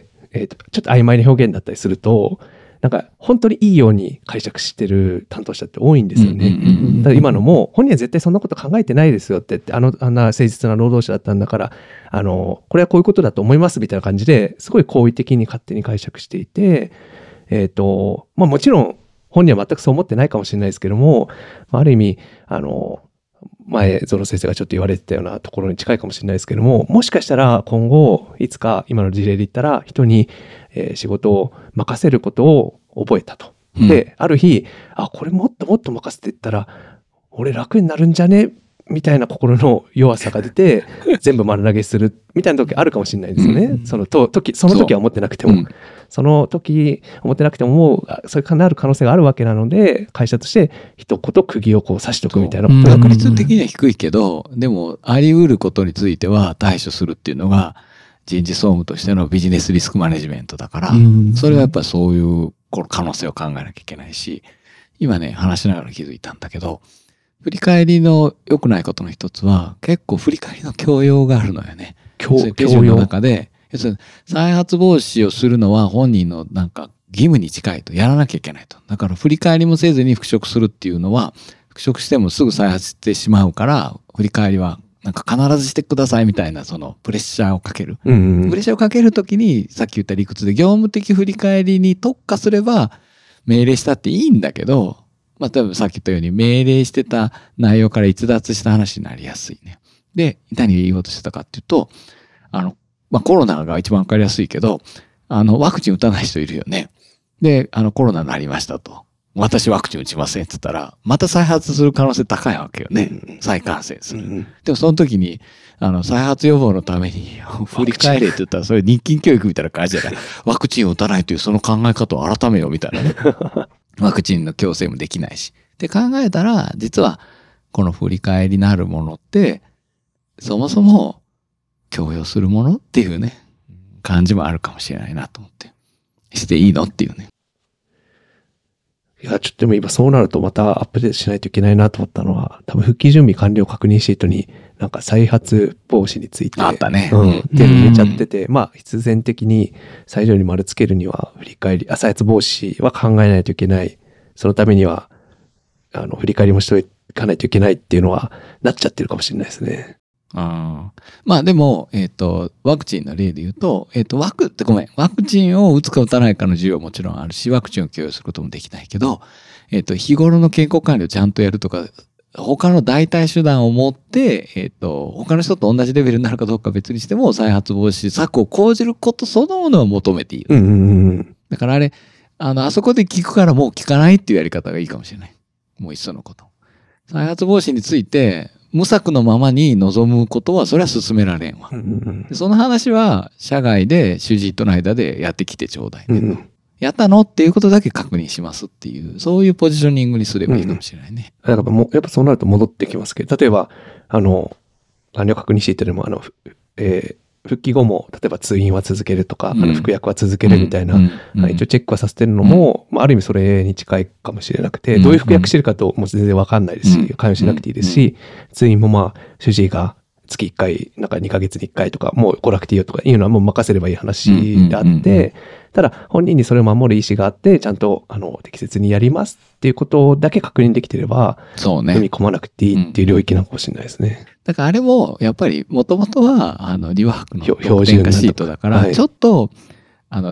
えーと、ちょっと曖昧な表現だったりすると、なんか本当にいいように解釈してる担当者って多いんですよね。ただ今のも、本人は絶対そんなこと考えてないですよって言って、あの、あんな誠実な労働者だったんだから、あの、これはこういうことだと思いますみたいな感じで、すごい好意的に勝手に解釈していて、えっと、まあもちろん本人は全くそう思ってないかもしれないですけども、ある意味、あの、前、ゾロ先生がちょっと言われてたようなところに近いかもしれないですけども、もしかしたら今後、いつか今の事例で言ったら、人に、えー、仕事を任せることを覚えたと。うん、で、ある日、あ、これもっともっと任せていったら、俺楽になるんじゃねみたいな心の弱さが出て、全部丸投げするみたいな時あるかもしれないですよね。うん、そのと時、その時は思ってなくても。そ, その時思ってなくてももう、そういうなる可能性があるわけなので、会社として一言釘をこう刺しとくみたいなことが、 うん、確率的には低いけど、でもあり得ることについては対処するっていうのが人事総務としてのビジネスリスクマネジメントだから、うん、それはやっぱりそういう可能性を考えなきゃいけないし、今ね、話しながら気づいたんだけど、振り返りの良くないことの一つは、結構振り返りの強要があるのよね。強要の中で、要するに再発防止をするのは本人のなんか義務に近いと、やらなきゃいけないと。だから振り返りもせずに復職するっていうのは、復職してもすぐ再発してしまうから、振り返りはなんか必ずしてくださいみたいなそのプレッシャーをかける。うんうん、プレッシャーをかけるときに、さっき言った理屈で業務的振り返りに特化すれば命令したっていいんだけど、まあ、例えばさっき言ったように命令してた内容から逸脱した話になりやすいね。で、何が言おうとしてたかっていうと、あの、まあ、コロナが一番わかりやすいけど、あの、ワクチン打たない人いるよね。で、あの、コロナになりましたと。私ワクチン打ちませんって言ったら、また再発する可能性高いわけよね。うん、再感染する。うん、でもその時に、あの、再発予防のために振り返れって言ったら、それ日勤教育みたいな感じじゃない。ワクチンを打たないというその考え方を改めようみたいなね。ワクチンの強制もできないし。って考えたら、実はこの振り返りなるものって、そもそも強要するものっていうね、感じもあるかもしれないなと思って。していいのっていうね。 いや、ちょっとでも今そうなるとまたアップデートしないといけないなと思ったのは、多分復帰準備完了確認シートになんか再発防止について。 あったね。 うん。っていうの入れちゃってて、まあ必然的に最上に丸つけるには振り返り、あ、再発防止は考えないといけない。そのためには、あの、振り返りもしていかないといけないっていうのはなっちゃってるかもしれないですね。 あまあでも、えっと、ワクチンの例で言うと、えっと、ワクってごめん、ワクチンを打つか打たないかの自由はもちろんあるし、ワクチンを供与することもできないけど、えっと、日頃の健康管理をちゃんとやるとか、他の代替手段を持って、えっと、他の人と同じレベルになるかどうかは別にしても、再発防止策を講じることそのものを求めている。うんうんうん、だからあれ、あの、あそこで聞くからもう聞かないっていうやり方がいいかもしれない。もういっそのこと。再発防止について、無策のままに望むことは、それは進められんわ。うんうん、その話は、社外で主治医との間でやってきてちょうだいね、うんうん。やったのっていうことだけ確認しますっていう、そういうポジショニングにすればいいかもしれないね。 うん、だからもう、やっぱそうなると戻ってきますけど、例えば、あの、完了確認シートでも、あの、えー、復帰後も、例えば通院は続けるとか、うん、あの服薬は続けるみたいな、うんうん、一応チェックはさせてるのも、うん、まあ、ある意味それに近いかもしれなくて、うん、どういう服薬してるかともう全然わかんないですし、うん、関与しなくていいですし、うん、通院もまあ、主治医が月いっかい、なんかにかげつにいっかいとか、もう来なくていいよとかいうのはもう任せればいい話であって、ただ本人にそれを守る意思があって、ちゃんとあの適切にやりますっていうことだけ確認できてれば、そうね。踏み込まなくていいっていう領域なのかもしれないですね。 だからあれも、やっぱり、もともとは、あの、リワークの標準化シートだから、はい、ちょっと、あの、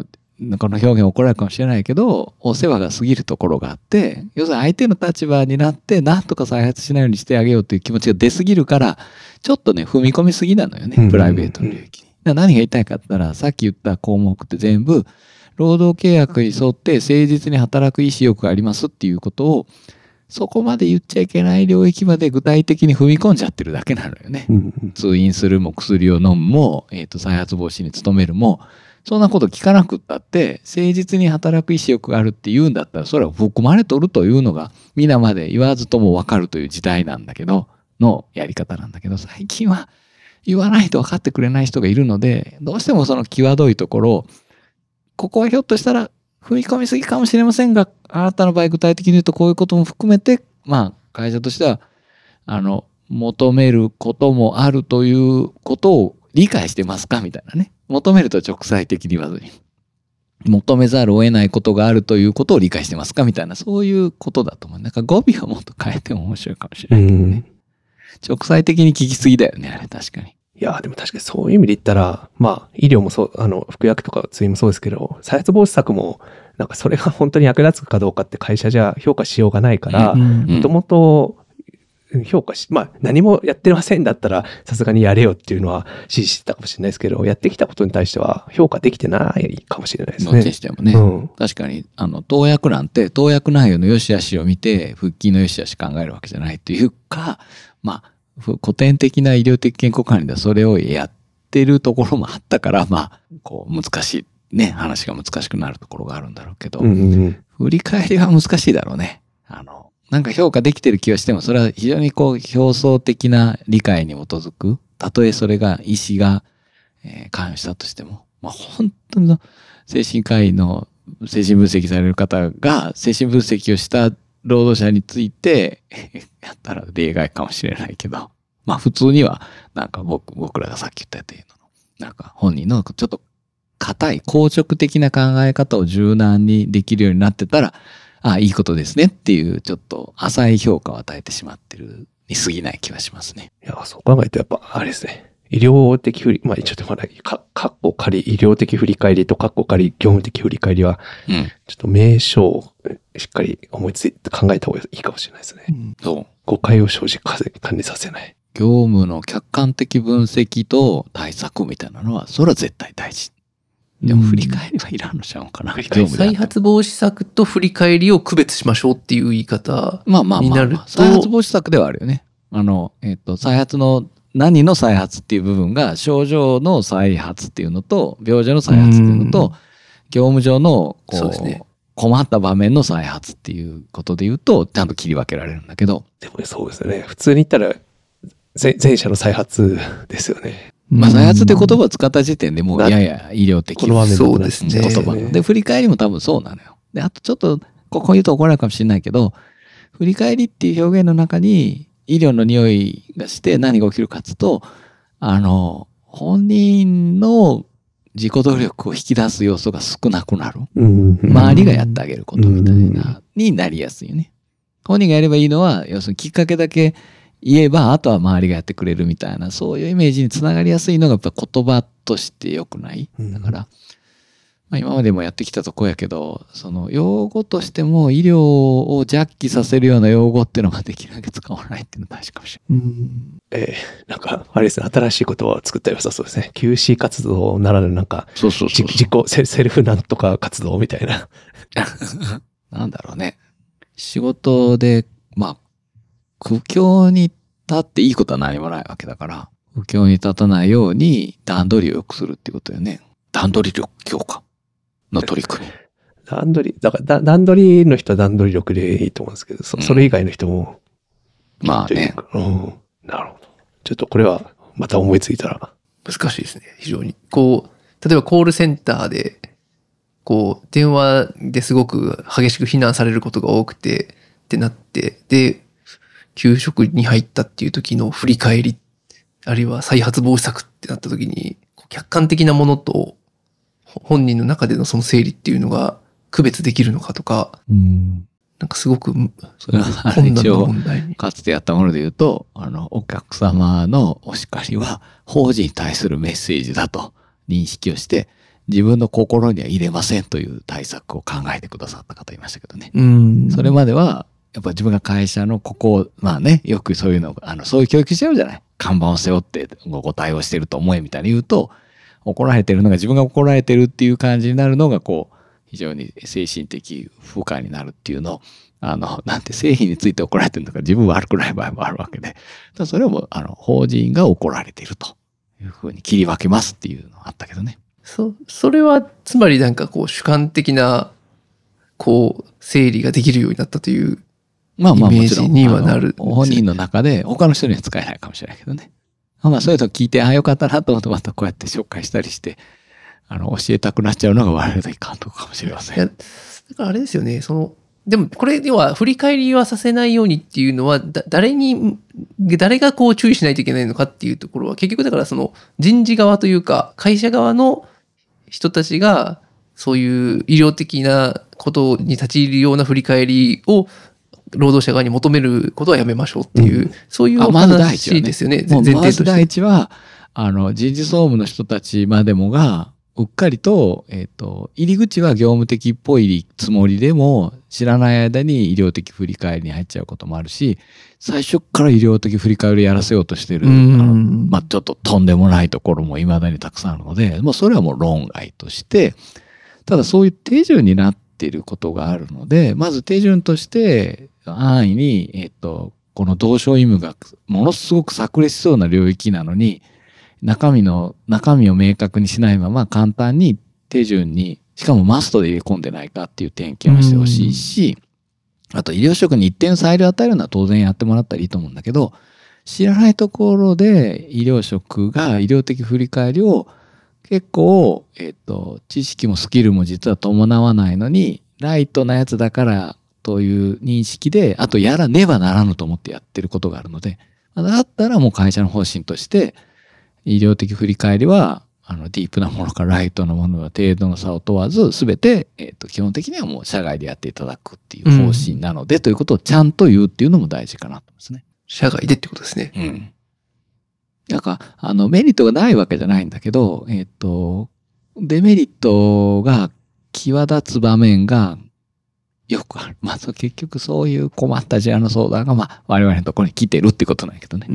この表現怒られるかもしれないけど、お世話が過ぎるところがあって、要するに相手の立場になって、なんとか再発しないようにしてあげようという気持ちが出すぎるから、ちょっとね、踏み込みすぎなのよね、プライベートの領域に。だから何が言いたいかって言ったら、さっき言った項目って全部、労働契約に沿って誠実に働く意思欲がありますっていうことを、そこまで言っちゃいけない領域まで具体的に踏み込んじゃってるだけなのよね。 うんうん、 通院するも薬を飲むも、えっと、再発防止に努めるも、そんなこと聞かなくったって、誠実に働く意思欲があるって言うんだったら、それは含まれとるというのが、皆まで言わずともわかるという時代なんだけど、のやり方なんだけど、最近は言わないと分かってくれない人がいるので、どうしてもその際どいところを、ここはひょっとしたら踏み込みすぎかもしれませんが、あなたの場合具体的に言うとこういうことも含めて、まあ会社としては、あの、求めることもあるということを理解してますかみたいなね。求めると直裁的に言わずに。求めざるを得ないことがあるということを理解してますかみたいな、そういうことだと思う。なんか語尾をもっと変えても面白いかもしれないけどね。直裁的に聞きすぎだよね、あれ確かに。 いや、でも確かにそういう意味で言ったら、まあ、医療もそう、あの、服薬とか通院もそうですけど、再発防止策も、なんかそれが本当に役立つかどうかって会社じゃ評価しようがないから、もともと評価し、まあ、何もやってませんだったら、さすがにやれよっていうのは指示してたかもしれないですけど、やってきたことに対しては評価できてないかもしれないですね。 どっちにしてもね。 うん、 確かに、あの、投薬なんて、投薬内容の良し悪しを見て、復帰の良し悪し考えるわけじゃないというか、まあ、古典的な医療的健康管理ではそれをやってるところもあったから、まあ、こう、難しい、ね、話が難しくなるところがあるんだろうけど、 うんうんうん、 振り返りは難しいだろうね。あの、なんか評価できてる気はしても、それは非常にこう、表層的な理解に基づく。たとえそれが医師が、えー、関与したとしても、まあ本当の精神科医の精神分析される方が精神分析をした労働者についてやったら例外かもしれないけど、まあ普通にはなんか僕、僕らがさっき言ったような、なんか本人のちょっと硬い硬直的な考え方を柔軟にできるようになってたら、ああ、いいことですねっていうちょっと浅い評価を与えてしまってるに過ぎない気はしますね。 いや、そう考えるとやっぱあれですね。医療的振り、まあちょっとまだ、か、かっこ仮、医療的振り返りとかっこ仮、業務的振り返りは、 うん。 ちょっと名称をしっかり思いついて考えた方がいいかもしれないですね。 うん、 そう。 誤解を生じ感じさせない。 業務の客観的分析と対策みたいなのは、それは絶対大事。でも振り返りはいらんのちゃうかな。 振り返り再発防止策と振り返りを区別しましょうっていう言い方まあまあまあ、 になると。 再発防止策ではあるよね。あの、えっと、再発の、何の再発っていう部分が、症状の再発っていうのと、病状の再発っていうのと、業務上の、こう、 そうですね、 困った場面の再発っていうことで言うと、ちゃんと切り分けられるんだけど。 でもね、そうですね。普通に言ったら、前前者の再発ですよね。 まあ、再発って言葉を使った時点でもう、やや医療的なそうですね。 言葉で、振り返りも多分そうなのよ。で、あとちょっと、ここ言うと怒られるかもしれないけど、振り返りっていう表現の中に、医療の匂いがして何が起きるかっつうと、あの、本人の自己努力を引き出す要素が少なくなる。 うんうん、 周りがやってあげることみたいな、になりやすいよね。本人がやればいいのは、要するにきっかけだけ言えば、あとは周りがやってくれるみたいな、そういうイメージにつながりやすいのがやっぱ言葉として良くない。だから、まあ、今までもやってきたとこやけど、その用語としても医療を邪気させるような用語っていうのができるだけ使わないっていうのは大事かもしれない。 うん、 えー、なんか、あれですね、新しい言葉を作ったら良さそうですね。キューシー 活動ならぬなんか、 そうそうそうそう自己セ、セルフなんとか活動みたいな。 なんだろうね。仕事で、まあ、苦境に立っていいことは何もないわけだから、苦境に立たないように段取りを良くするっていうことよね。段取り力強化の取り組み。 段取り、だから段取りの人は段取り力でいいと思うんですけど、そ, それ以外の人も、 うん、まあね、 うん。なるほど。ちょっとこれはまた思いついたら。 難しいですね、非常に。こう、例えばコールセンターで、こう、電話ですごく激しく非難されることが多くて、ってなって、で、給食に入ったっていう時の振り返り、あるいは再発防止策ってなった時に、客観的なものと本人の中でのその整理っていうのが区別できるのかとか、うん、なんかすごくそれは一応かつてやったもので言うと、あのお客様のお叱りは法事に対するメッセージだと認識をして、 自分の心には入れませんという対策を考えてくださった方いましたけどね。 うん。 それまでは、やっぱ自分が会社のここを、まあね、よくそういうの、あの、そういう教育してるじゃない。看板を背負ってご対応してると思えみたいに言うと、怒られてるのが自分が怒られてるっていう感じになるのが、こう、非常に精神的負荷になるっていうのを、あの、なんて製品について怒られてるのか自分は悪くない場合もあるわけで、ただそれをもう、あの、法人が怒られているというふうに切り分けますっていうのがあったけどね。 そ、それは、つまりなんかこう主観的な、こう、整理ができるようになったという、 まあまあイメージもちろん、 にはなる。 本人の中で他の人には使えないかもしれないけどね。まあそういうのを聞いて、ああよかったなと思ってまたこうやって紹介したりして、あの、教えたくなっちゃうのが我々のいかんとこかもしれません。 いや、だからあれですよね、その、でもこれでは振り返りはさせないようにっていうのは、だ誰に、誰がこう注意しないといけないのかっていうところは、結局だからその人事側というか、会社側の人たちが、そういう医療的なことに立ち入るような振り返りを、労働者側に求めることはやめましょうっていう、うん、そういうお話ですよね。 まず第一はね、まず第一は、あの、人事総務の人たちまでもが、うっかりと、えっと、入り口は業務的っぽいつもりでも、知らない間に医療的振り返りに入っちゃうこともあるし、最初から医療的振り返りやらせようとしてる、あの、まあ、ちょっととんでもないところも未だにたくさんあるので、もうそれはもう論外として、ただそういう手順になっていることがあるので、まず手順として、安易に、えっと、この同床異夢がものすごく炸裂しそうな領域なのに、中身の、中身を明確にしないまま簡単に手順に、しかもマストで入れ込んでないかっていう点検をしてほしいし、あと医療職に一定の裁量を与えるのは当然やってもらったらいいと思うんだけど、知らないところで医療職が医療的振り返りを結構、えっと、知識もスキルも実は伴わないのに、ライトなやつだからという認識で、あとやらねばならぬと思ってやってることがあるので、だったらもう会社の方針として、医療的振り返りは、あの、ディープなものかライトなものは程度の差を問わず、すべて、えっと、基本的にはもう社外でやっていただくっていう方針なので、うん、ということをちゃんと言うっていうのも大事かなと思いますね。 社外でってことですね。 うん。なんか、あの、メリットがないわけじゃないんだけど、えっと、デメリットが際立つ場面がよくある。まあ、結局そういう困った事案の相談が、まあ、我々のところに来てるってことなんやけどね。 うん。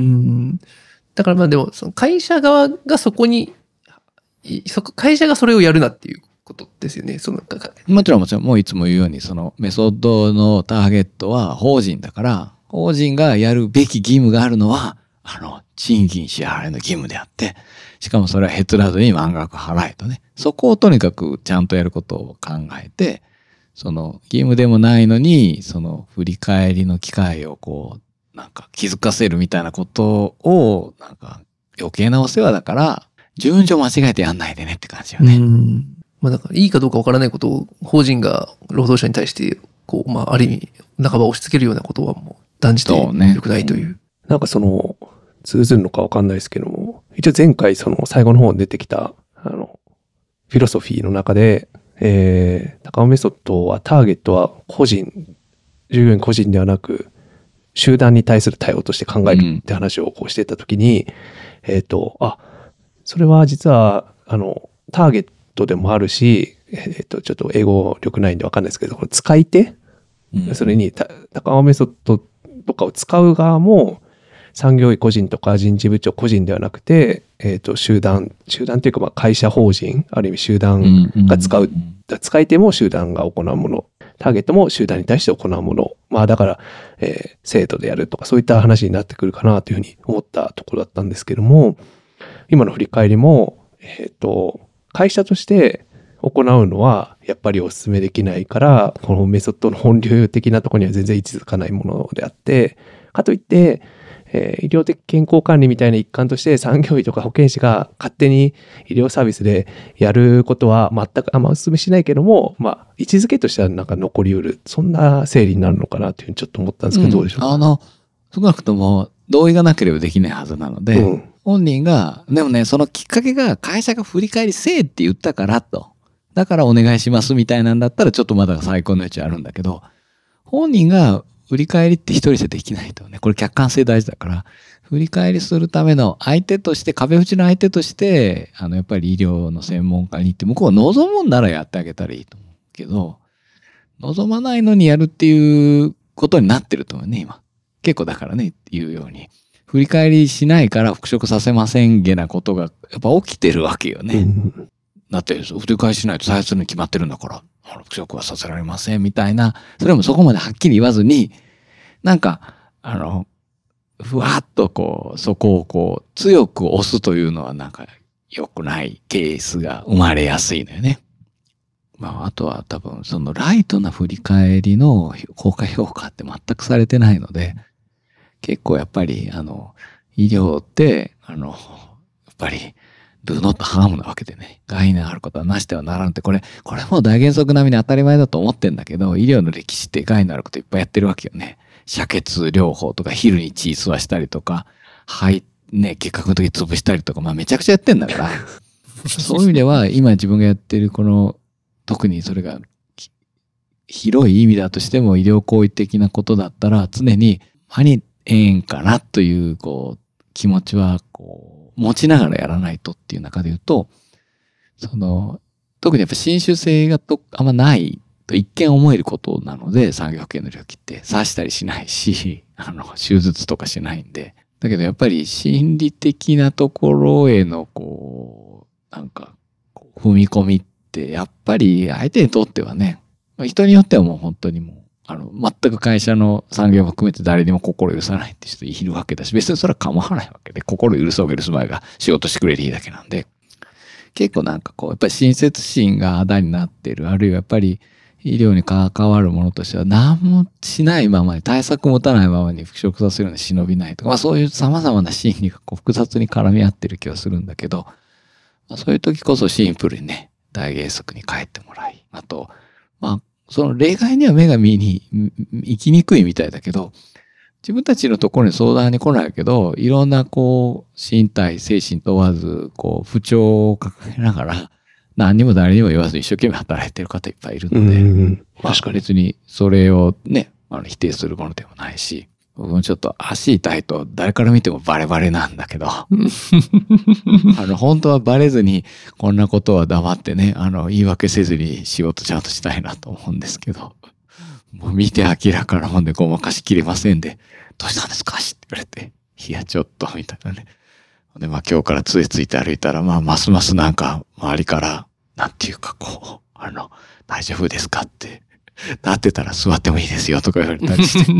だからまあでも、その会社側がそこに、そこ、会社がそれをやるなっていうことですよね。そのもちろんもちろん、もういつも言うように、そのメソッドのターゲットは法人だから、法人がやるべき義務があるのは、あの、賃金支払いの義務であって、しかもそれはへつらずに満額払えとね。そこをとにかくちゃんとやることを考えて、その義務でもないのに、その振り返りの機会をこう、なんか気づかせるみたいなことを、なんか余計なお世話だから、順序間違えてやんないでねって感じよね。 うん。まあだからいいかどうかわからないことを法人が労働者に対して、こう、まあある意味、半ば押し付けるようなことはもう断じて良くないという。うね、 なんかその、通ずるのかわかんないですけども、一応前回その最後の方に出てきた、あの、フィロソフィーの中で、えー、高尾メソッドはターゲットは個人、従業員個人ではなく、集団に対する対応として考えるって話をこうしてたときに、うん、えっと、あ、それは実は、あの、ターゲットでもあるし、えっと、ちょっと英語力ないんでわかんないですけど、使い手、うん、それに、高尾メソッドとかを使う側も、産業医個人とか人事部長個人ではなくて、えっと、集団、集団というか、まあ、会社法人、ある意味集団が使う、うんうん、使い手も集団が行うもの。ターゲットも集団に対して行うもの。まあだから、えー、制度でやるとかそういった話になってくるかなというふうに思ったところだったんですけども、今の振り返りも、えっと、会社として行うのはやっぱりお勧めできないから、このメソッドの本流的なところには全然位置づかないものであって、かといって、えー、医療的健康管理みたいな一環として産業医とか保健師が勝手に医療サービスでやることは全くあんまお勧めしないけども、まあ位置づけとしてはなんか残りうる、そんな整理になるのかなというふうにちょっと思ったんですけど、どうでしょうか。 うん、あの、少なくとも同意がなければできないはずなので、うん、本人が、でもね、そのきっかけが会社が振り返りせえって言ったからと、だからお願いしますみたいなんだったらちょっとまだ最高の余地あるんだけど、本人が振り返りって一人じゃできないとね。これ客観性大事だから、 振り返りするための相手として、壁打ちの相手として、あの、やっぱり医療の専門家に行って、向こうが望むんならやってあげたらいいと思うけど、望まないのにやるっていうことになってると思うね、今。結構だからね、言うように。振り返りしないから復職させませんげなことが、やっぱ起きてるわけよね。うん、だって、振り返りしないと再発するに決まってるんだから、復職はさせられませんみたいな、それもそこまではっきり言わずに、なんか、あの、ふわっとこう、そこをこう、強く押すというのはなんか良くないケースが生まれやすいのよね。まあ、あとは多分、そのライトな振り返りの効果評価って全くされてないので、結構やっぱり、あの、医療って、あの、やっぱり、do not harm なわけでね、害のあることはなしてはならんって、これ、これも大原則並みに当たり前だと思ってんだけど、医療の歴史って害のあることいっぱいやってるわけよね。遮血療法とか、ヒルに血吸わしたりとか、肺、ね、結核の時潰したりとか、まあめちゃくちゃやってんだから、そういう意味では、今自分がやってるこの、特にそれが、広い意味だとしても医療行為的なことだったら、常に、何、ええんかなという、こう、気持ちは、こう、持ちながらやらないとっていう中で言うと、その、特にやっぱ侵襲性がとあんまないと一見思えることなので、産業保険の領域って刺したりしないし、あの、手術とかしないんで。だけどやっぱり心理的なところへの、こう、なんか、踏み込みって、やっぱり相手にとってはね、人によってはもう本当にもう、あの、全く会社の産業も含めて誰にも心許さないって人いるわけだし、別にそれは構わないわけで、心許そうが許す前が仕事してくれるいいだけなんで、結構なんかこう、やっぱり親切心があだになってる、あるいはやっぱり医療に関わるものとしては何もしないままに、対策持たないままに復職させるように忍びないとか、まあそういう様々な心理がこう複雑に絡み合ってる気はするんだけど、まあ、そういう時こそシンプルにね、大原則に帰ってもらい、あと、まあ、その例外には目が見に行きにくいみたいだけど、自分たちのところに相談に来ないけど、いろんなこう、身体、精神問わず、こう、不調を抱えながら、何にも誰にも言わず一生懸命働いてる方いっぱいいるので、うんうん、まあ、確かに別にそれをね、あの否定するものでもないし、僕もちょっと足痛いと誰から見てもバレバレなんだけど、あの、本当はバレずにこんなことは黙ってね、あの、言い訳せずに仕事ちゃんとしたいなと思うんですけど、もう見て明らかなもんでごまかしきれませんで、どうしたんですかって言われて、いや、ちょっと、みたいなね。で、まあ今日から杖ついて歩いたら、まあますますなんか周りから、なんていうかこう、あの、大丈夫ですかって、なってたら座ってもいいですよとか言われたりして。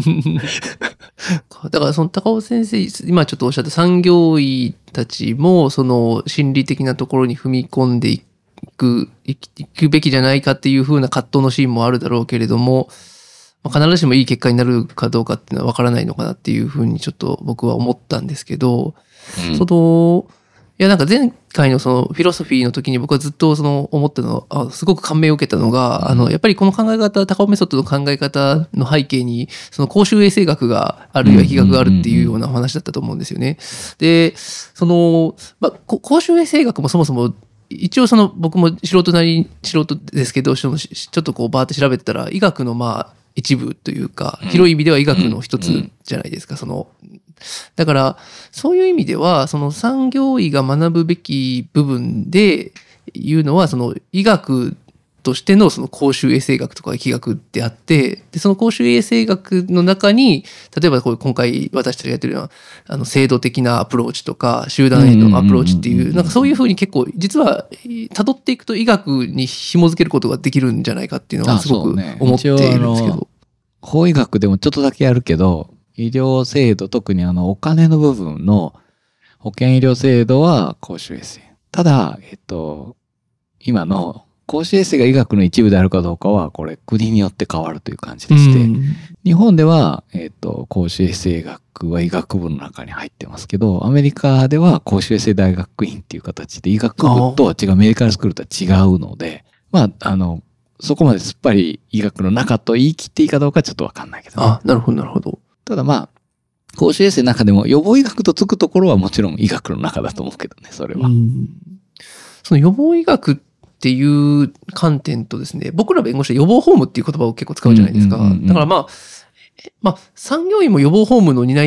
だからその高尾先生、今ちょっとおっしゃった産業医たちも、その心理的なところに踏み込んでいく、いくべきじゃないかっていう風な葛藤のシーンもあるだろうけれども、必ずしもいい結果になるかどうかっていうのは分からないのかなっていうふうにちょっと僕は思ったんですけど、うん、そのいやなんか前回のそのフィロソフィーの時に僕はずっとその思ったのはすごく感銘を受けたのが、うん、あのやっぱりこの考え方、高尾メソッドの考え方の背景にその公衆衛生学があるいは疫学があるっていうようなお話だったと思うんですよね。で、その、まあ、公衆衛生学もそもそも一応その僕も素人なり素人ですけど、ちょっとこうバーって調べてたら医学のまあ一部というか、広い意味では医学の一つじゃないですか。そのだからそういう意味ではその産業医が学ぶべき部分でいうのはその医学としてのその公衆衛生学とか疫学であって、でその公衆衛生学の中に例えばこう今回私たちがやってるようなあの制度的なアプローチとか集団へのアプローチっていうなんかそういうふうに結構実は辿っていくと医学に紐づけることができるんじゃないかっていうのはすごく思っているんですけど、 法医学でもちょっとだけやるけど、医療制度、特にあのお金の部分の保険医療制度は公衆衛生。ただ、えっと、今の公衆衛生が医学の一部であるかどうかは、これ国によって変わるという感じでして、日本では、えっと、公衆衛生学は医学部の中に入ってますけど、アメリカでは公衆衛生大学院っていう形で医学部とは違う、メディカルスクールとは違うので、まあ、あの、そこまですっぱり医学の中と言い切っていいかどうかちょっとわかんないけど、ね。 あ、なるほど、なるほど。 ただまあ、公衆衛生の中でも予防医学とつくところはもちろん医学の中だと思うけどね、それは。うん、 その予防医学っていう観点とですね、僕ら弁護士は予防ホームっていう言葉を結構使うじゃないですか。だからまあ、まあ、産業医も予防ホームの担い手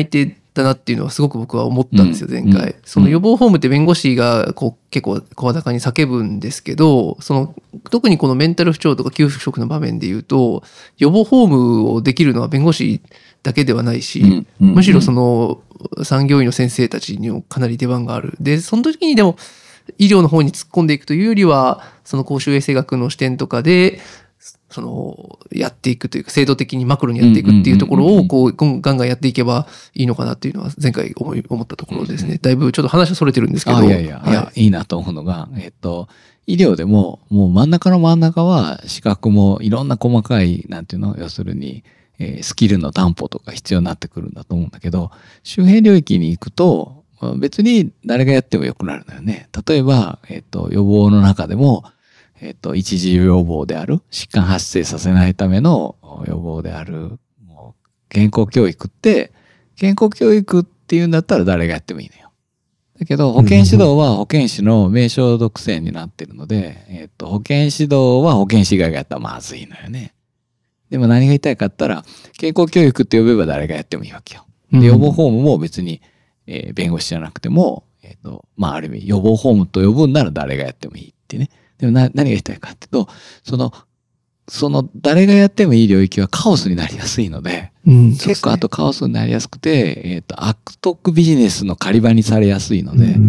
だなっていうのはすごく僕は思ったんですよ、前回。 うんうん、 その予防ホームって弁護士がこう結構声高に叫ぶんですけど、その特にこのメンタル不調とか休職の場面で言うと、予防ホームをできるのは弁護士だけではないし、 うんうんうん、 むしろその産業医の先生たちにもかなり出番がある。で、その時にでも医療の方に突っ込んでいくというよりは、その公衆衛生学の視点とかで、そのやっていくというか制度的にマクロにやっていくっていうところをこうガンガンやっていけばいいのかなっていうのは前回思い思ったところですね。だいぶちょっと話はそれてるんですけど。 あいやいや、はい、いやいいなと思うのが、えっと医療でももう真ん中の真ん中は資格もいろんな細かいなんていうの要するに、えー、スキルの担保とか必要になってくるんだと思うんだけど、周辺領域に行くと別に誰がやってもよくなるのよね。例えば、えっと予防の中でもえっと、一次予防である、疾患発生させないための予防である、もう健康教育って、健康教育っていうんだったら誰がやってもいいのよ。だけど、保健指導は保健師の名称独占になってるので、えっと、保健指導は保健師以外がやったらまずいのよね。でも何が言いたいかって言ったら、健康教育って呼べば誰がやってもいいわけよ。で、予防ホームも別に、えー、弁護士じゃなくても、えっと、まあ、ある意味、予防ホームと呼ぶんなら誰がやってもいいってね。でもな何が言いたいかっていうと、その、その誰がやってもいい領域はカオスになりやすいので、うん、結構あとカオスになりやすくて、えっと、悪徳ビジネスの狩り場にされやすいので、うん、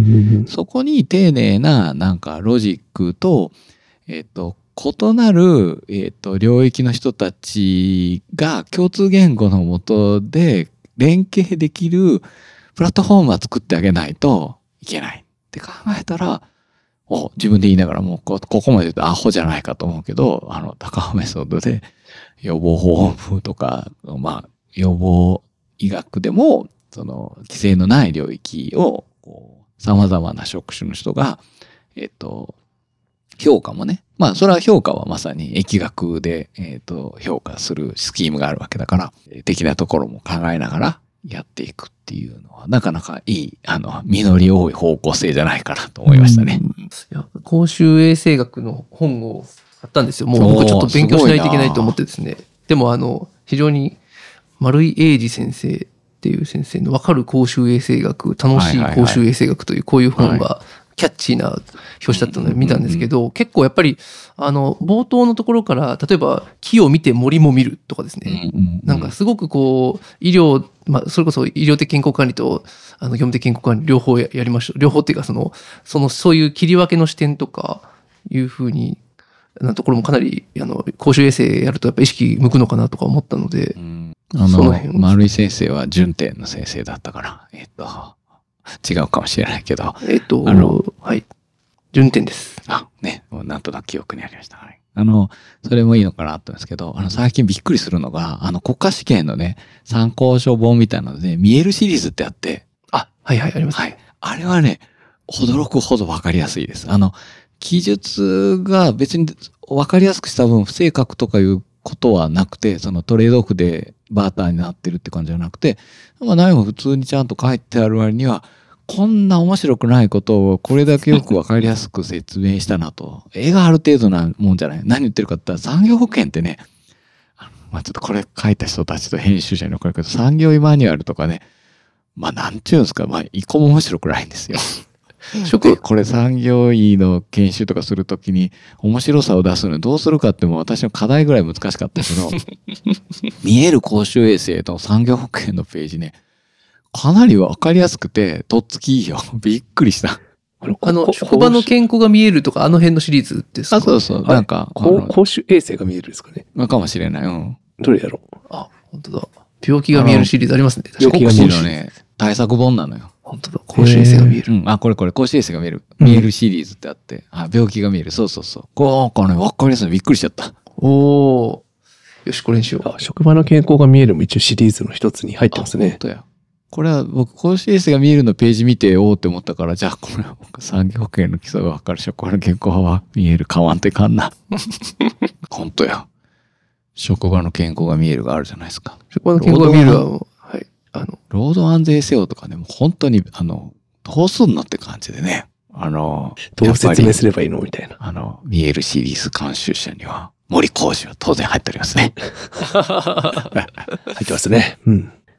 そこに丁寧ななんかロジックと、えっと、異なる、えっと、領域の人たちが共通言語のもとで連携できるプラットフォームは作ってあげないといけないって考えたら、お自分で言いながらもうこ、ここまで言うとアホじゃないかと思うけど、あの、高尾メソッドで予防ホームとか、まあ、予防医学でも、その、規制のない領域を、こう、様々な職種の人が、えっと、評価もね、まあ、それは評価はまさに疫学で、えっと、評価するスキームがあるわけだから、的なところも考えながらやっていくっていうのは、なかなかいい、あの、実り多い方向性じゃないかなと思いましたね。 うん、いや公衆衛生学の本を買ったんですよ。もう僕ちょっと勉強しないといけないと思ってですね。でも、あの、非常に丸井英二先生っていう先生のわかる公衆衛生学、楽しい公衆衛生学というこういう本が、キャッチーな表紙だったので見たんですけど、結構やっぱりあの冒頭のところから例えば木を見て森も見るとかですね、なんかすごくこう医療、まあ、それこそ医療的健康管理とあの業務的健康管理両方 や, やりましょう両方っていうかそのそのそういう切り分けの視点とかいうふうになところもかなりあの公衆衛生やるとやっぱ意識向くのかなとか思ったので、うん、 あの丸井先生は順天の先生だったからえっと違うかもしれないけど。 えっと、あの、はい。順天です。 あ、ね。なんとなく記憶にありました。はい。あの、それもいいのかなと思うんですけど、あの、最近びっくりするのが、あの、国家試験のね、参考書本みたいなので、見えるシリーズってあって。 あ、はいはい、あります。 はい。あれはね、驚くほどわかりやすいです。あの、記述が別にわかりやすくした分、不正確とかいうことはなくて、そのトレードオフでバーターになってるって感じじゃなくて、まあ、内容も普通にちゃんと書いてある割には、こんな面白くないことをこれだけよくわかりやすく説明したなと。絵がある程度なもんじゃない。何言ってるかって言ったら産業保険ってね、あのまあ、ちょっとこれ書いた人たちと編集者に怒るけど、産業医マニュアルとかね、まあなんちゅうんですか、まあ一個も面白くないんですよ。でこれ産業医の研修とかするときに面白さを出すのにどうするかっても私の課題ぐらい難しかったけど、見える公衆衛生と産業保険のページね、かなりわかりやすくて、とっつきいいよ。びっくりした。 あの、職場の健康が見えるとか、あの辺のシリーズですか？ あ、そうそう。はい、なんか、 公衆衛生が見えるですかね。 かもしれない。うん。 どれやろう。 あ、本当だ。病気が見えるシリーズありますね。 病気が見えるのね、対策本なのよ。 本当だ。公衆衛生が見える。 うん。あ、これこれ、公衆衛生が見える。見えるシリーズってあって。うん、あ、病気が見える。そうそうそう。こう、これ、わかりやすい。びっくりしちゃった。 おー。よし、これにしよう。 あ、職場の健康が見えるも一応シリーズの一つに入ってますね。 本当や。これは僕、公衆衛生が見えるのページ見て、おーって思ったから、じゃあこれは僕、産業保険の基礎がわかる職場の健康は見えるかわんってかんな。本当や。職場の健康が見えるがあるじゃないですか。 職場の健康が見えるは、はい。 あの、労働安全性とかね、もう本当に、あの、どうすんのって感じでね。あの、 どう説明すればいいのみたいな。 あの、見えるシリーズ監修者には、森浩二は当然入っておりますね。 入ってますね。うん。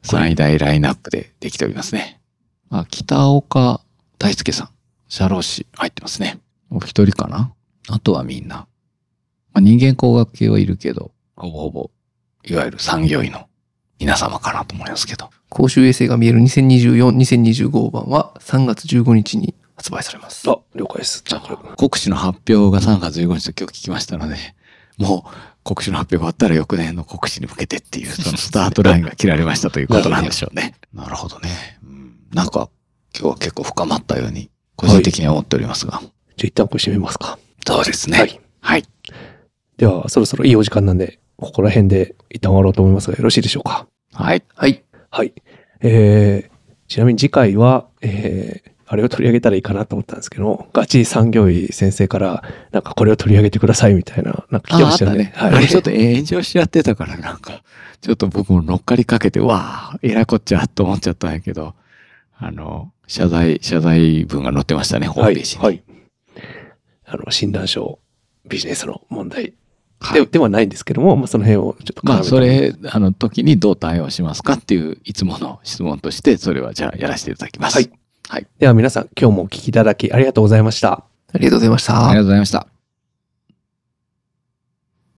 最大ラインナップでできておりますね。まあ、北岡大輔さん、社労士入ってますね。お一人かな。あとはみんな。まあ、人間工学系はいるけど、ほぼほぼ、いわゆる産業医の皆様かなと思いますけど。 公衆衛生が見えるにせんにじゅうよん、にせんにじゅうごばんはさんがつじゅうごにちに発売されます。 あ、了解です。じゃあこれ。 国試の発表がさんがつじゅうごにちと今日聞きましたので、もう国試の発表が終わったら翌年の国試に向けてっていう、そのスタートラインが切られましたということなんでしょうね。なるほどね。うん、なんか今日は結構深まったように個人的には思っておりますが。はい、 じゃあ一旦これ締めますか。 そうですね。 はい。 はい。 ではそろそろいいお時間なんで、ここら辺で一旦終わろうと思いますが、よろしいでしょうか。 はい。 はい。 はい。えー、ちなみに次回は、えー、あれを取り上げたらいいかなと思ったんですけど、ガチ産業医先生から、なんかこれを取り上げてくださいみたいな、なんか聞きましたよね。 あ、あったね。はい。あれちょっと炎上しちゃってたから、なんか、ちょっと僕も乗っかりかけて、わあ、えらいこっちゃと思っちゃったんやけど、あの、謝罪、謝罪文が載ってましたね、ホームページに。 はい。はい。あの、診断書、ビジネスの問題で、はい、ではないんですけども、まあ、その辺をちょっとまあ、それ、あの時にどう対応しますかっていう、いつもの質問として、それはじゃあやらせていただきます。 はい。はい。では皆さん、今日もお聞きいただきありがとうございました。 ありがとうございました。 ありがとうございました。